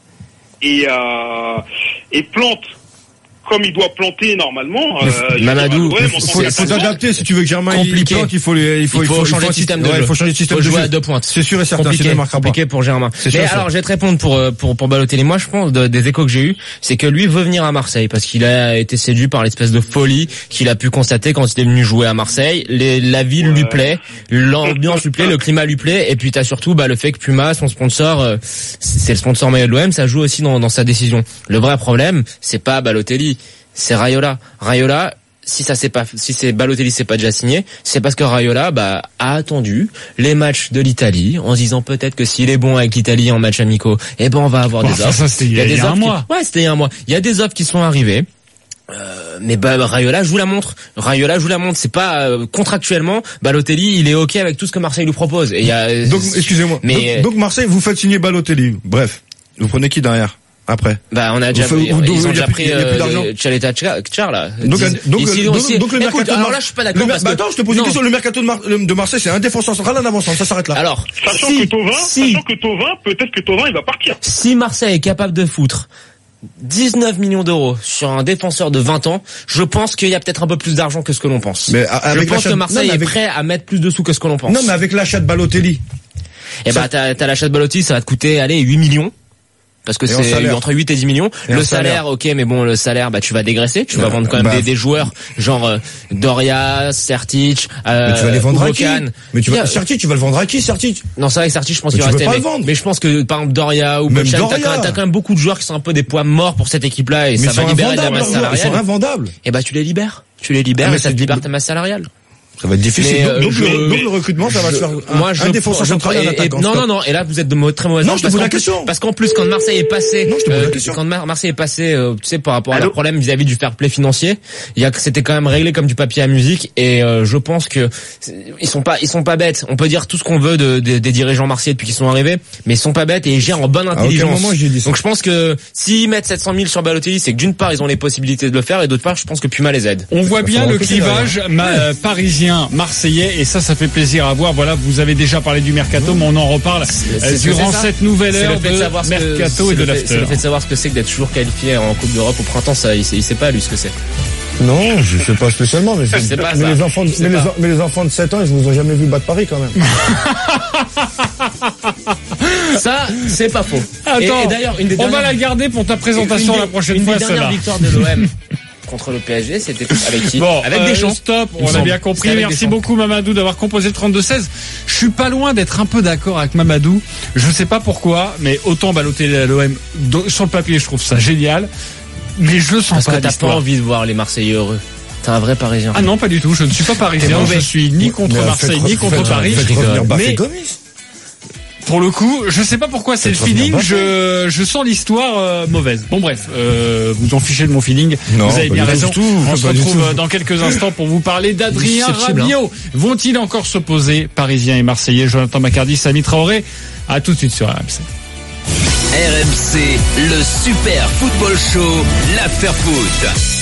et, euh, et plante comme il doit planter normalement. Euh,
Mamadou,
il faut, faut, faut s'adapter si tu veux que Germain
compliqué.
il plante, il faut les, il faut,
il faut, il faut changer de système de jeu.
Il faut changer de système
de jeu.
Il faut
jouer à deux pointes.
C'est sûr et certain.
Compliqué, compliqué pour Germain. Mais sûr, alors, je vais te répondre pour pour pour Balotelli. Moi, je pense de, des échos que j'ai eu, c'est que lui veut venir à Marseille parce qu'il a été séduit par l'espèce de folie qu'il a pu constater quand il est venu jouer à Marseille. Les, la ville ouais. lui plaît, l'ambiance lui plaît, le climat lui plaît, et puis t'as surtout bah le fait que Puma, son sponsor, euh, c'est le sponsor maillot de l'O M, ça joue aussi dans dans sa décision. Le vrai problème, c'est pas Balotelli. C'est Raiola. Raiola, si ça c'est pas, si c'est Balotelli c'est pas déjà signé, c'est parce que Raiola, bah, a attendu les matchs de l'Italie en se disant peut-être que s'il est bon avec l'Italie en match amicaux, eh ben on va avoir bon, des
ça,
offres.
Ça, c'était il y a, il y a un mois.
Qui... Ouais, c'était il y a un mois. Il y a des offres qui sont arrivées. Euh, mais bah, Raiola joue la montre. Raiola joue la montre. C'est pas euh, contractuellement. Balotelli, il est ok avec tout ce que Marseille lui propose. Et il y a.
Donc, excusez-moi.
Mais
donc, donc Marseille, vous faites signer Balotelli. Bref, vous prenez qui derrière? après.
Bah on a déjà
Vous
pris,
fait- vous-
ils ont
il y a
déjà
plus-
pris
il y a plus
euh,
d'argent.
Chaleta Tchar là.
Donc,
Dix-
donc,
ici,
donc,
aussi-
donc le
Écoute,
mercato de
alors
Mar-
là je suis pas
le
d'accord
mer-
parce
bah
que
attends, je te pose une
non.
question. Le mercato de, Mar- de Marseille, c'est un défenseur central en avançant. Ça s'arrête là.
Alors,
Sachant
si,
que Thauvin,
si,
sachant que Thauvin, peut-être que Thauvin il va partir.
si Marseille est capable de foutre dix-neuf millions d'euros sur un défenseur de vingt ans, je pense qu'il y a peut-être un peu plus d'argent que ce que l'on pense.
Mais
je
avec
pense
l'achat
que
de-
Marseille
non, mais avec-
est prêt à mettre plus de sous que ce que l'on pense.
Non, mais avec l'achat de Balotelli.
Et bah t'as, t'as l'achat de Balotelli, ça va te coûter allez huit millions. Parce que
Et en
c'est
salaire.
entre huit et dix millions.
Et
le
en
salaire,
salaire.
ok, mais bon, le salaire, bah tu vas dégraisser. Tu vas
Ouais.
vendre quand même
Bah,
des, des joueurs genre euh, Doria, Sertic, euh,
Mais tu vas les vendre à qui?
Ubokan.
Mais tu
Il y
vas,
a-
Sertic, tu vas le vendre à qui, Sertic?
Non, c'est vrai que Sertic, je pense
Mais
qu'il va
tu
rester.
peux pas
Mais,
le vendre.
mais je pense que par exemple Doria ou
Même
Bochan, t'as
Doria.
quand, même- t'as quand même beaucoup de joueurs qui sont un peu des poids morts pour cette équipe-là et
Mais
ça
ils
va
sont
libérer de la
invendables,
masse
leurs joueurs. Ils sont
salariale.
invendables.
Et bah tu les libères. Tu les libères
Ah, mais
et ça
c'est-
te libère ta masse salariale.
Ça va être difficile.
Mais,
donc,
euh,
donc
je-
le, donc le recrutement, ça va se faire un,
Moi, je
un défenseur
je-
central et un
et- et-
attaquant.
Non,
Stop.
non, non. Et là, vous êtes de mo- très mauvaise
Non,
langue
je te
parce
pose
qu'en
la
plus-
question.
Parce qu'en plus, quand Marseille est passé,
Non, je te pose la
euh,
question.
quand Mar- Marseille est passé, euh, tu sais, par rapport à
Allô
leurs problèmes vis-à-vis du fair play financier, il y a que c'était quand même réglé comme du papier à musique. Et euh, je pense que c'est- ils sont pas, ils sont pas bêtes. On peut dire tout ce qu'on veut de, de- des dirigeants marseillais depuis qu'ils sont arrivés, mais ils sont pas bêtes et ils gèrent en bonne
À aucun
intelligence.
moment, j'ai dit ça.
Donc je pense que s'ils mettent sept cent mille sur Balotelli, c'est que d'une part ils ont les possibilités de le faire et d'autre part, je pense que Puma les aide.
On voit bien
faut
le
recruter,
clivage ma- euh, parisien, marseillais, et ça, ça fait plaisir à voir. Voilà, vous avez déjà parlé du mercato, mais on en reparle
C'est-
euh,
c'est-
durant
c'est ça.
cette nouvelle
C'est
heure
le fait de savoir
de
ce que-
mercato
c'est
et de
le fait-
l'after.
C'est le fait de savoir ce que c'est que d'être toujours qualifié en Coupe d'Europe au printemps, ça, il sait, il sait pas lui ce que c'est.
Non, je sais pas spécialement, mais,
Je sais pas
mais
ça.
les enfants, de-
Je sais
mais, les,
pas.
en- mais les enfants de sept ans, ils vous ont jamais vu battre Paris quand même.
Ça, c'est pas faux.
Attends,
et, et d'ailleurs, une des
on va
dernières-
la garder pour ta présentation
une
la
des-
prochaine
une
fois,
des dernières
celle-là.
victoires de l'O M contre le P S G, c'était avec qui?
Bon,
Avec
euh,
Deschamps.
stop,
il me
on a
semble.
bien compris.
C'était avec
Merci
Deschamps.
beaucoup Mamadou d'avoir composé le trente-deux seize. Je suis pas loin d'être un peu d'accord avec Mamadou. Je sais pas pourquoi, mais autant Balotelli à l'O M, do- sur le papier, je trouve ça génial. Mais je le sens
Parce
pas
que
à
t'as pas
l'histoire.
envie de voir les Marseillais heureux. T'es un vrai Parisien.
Ah non, pas du tout. Je ne suis pas
T'es
parisien.
mauvais.
Je suis ni contre
Mais
Marseille,
faites
ni
re-
contre
faites-
Paris.
faites revenir Bafé
Mais
Gomis.
pour le coup, je sais pas pourquoi c'est le
Faites revenir
feeling.
Bafé.
Je, je sens l'histoire euh, mauvaise. Bon bref, euh, vous en fichez de mon feeling.
Non,
vous avez
pas
bien
du
raison.
tout,
On se
pas du
retrouve
tout.
euh, dans quelques instants pour vous parler d'Adrien
Susceptible,
Rabiot. Vont-ils encore s'opposer, Parisiens et Marseillais? Jonathan Macardy, Samy Traoré. À tout de suite sur R M C.
R M C, le Super Football Show, l'After Foot.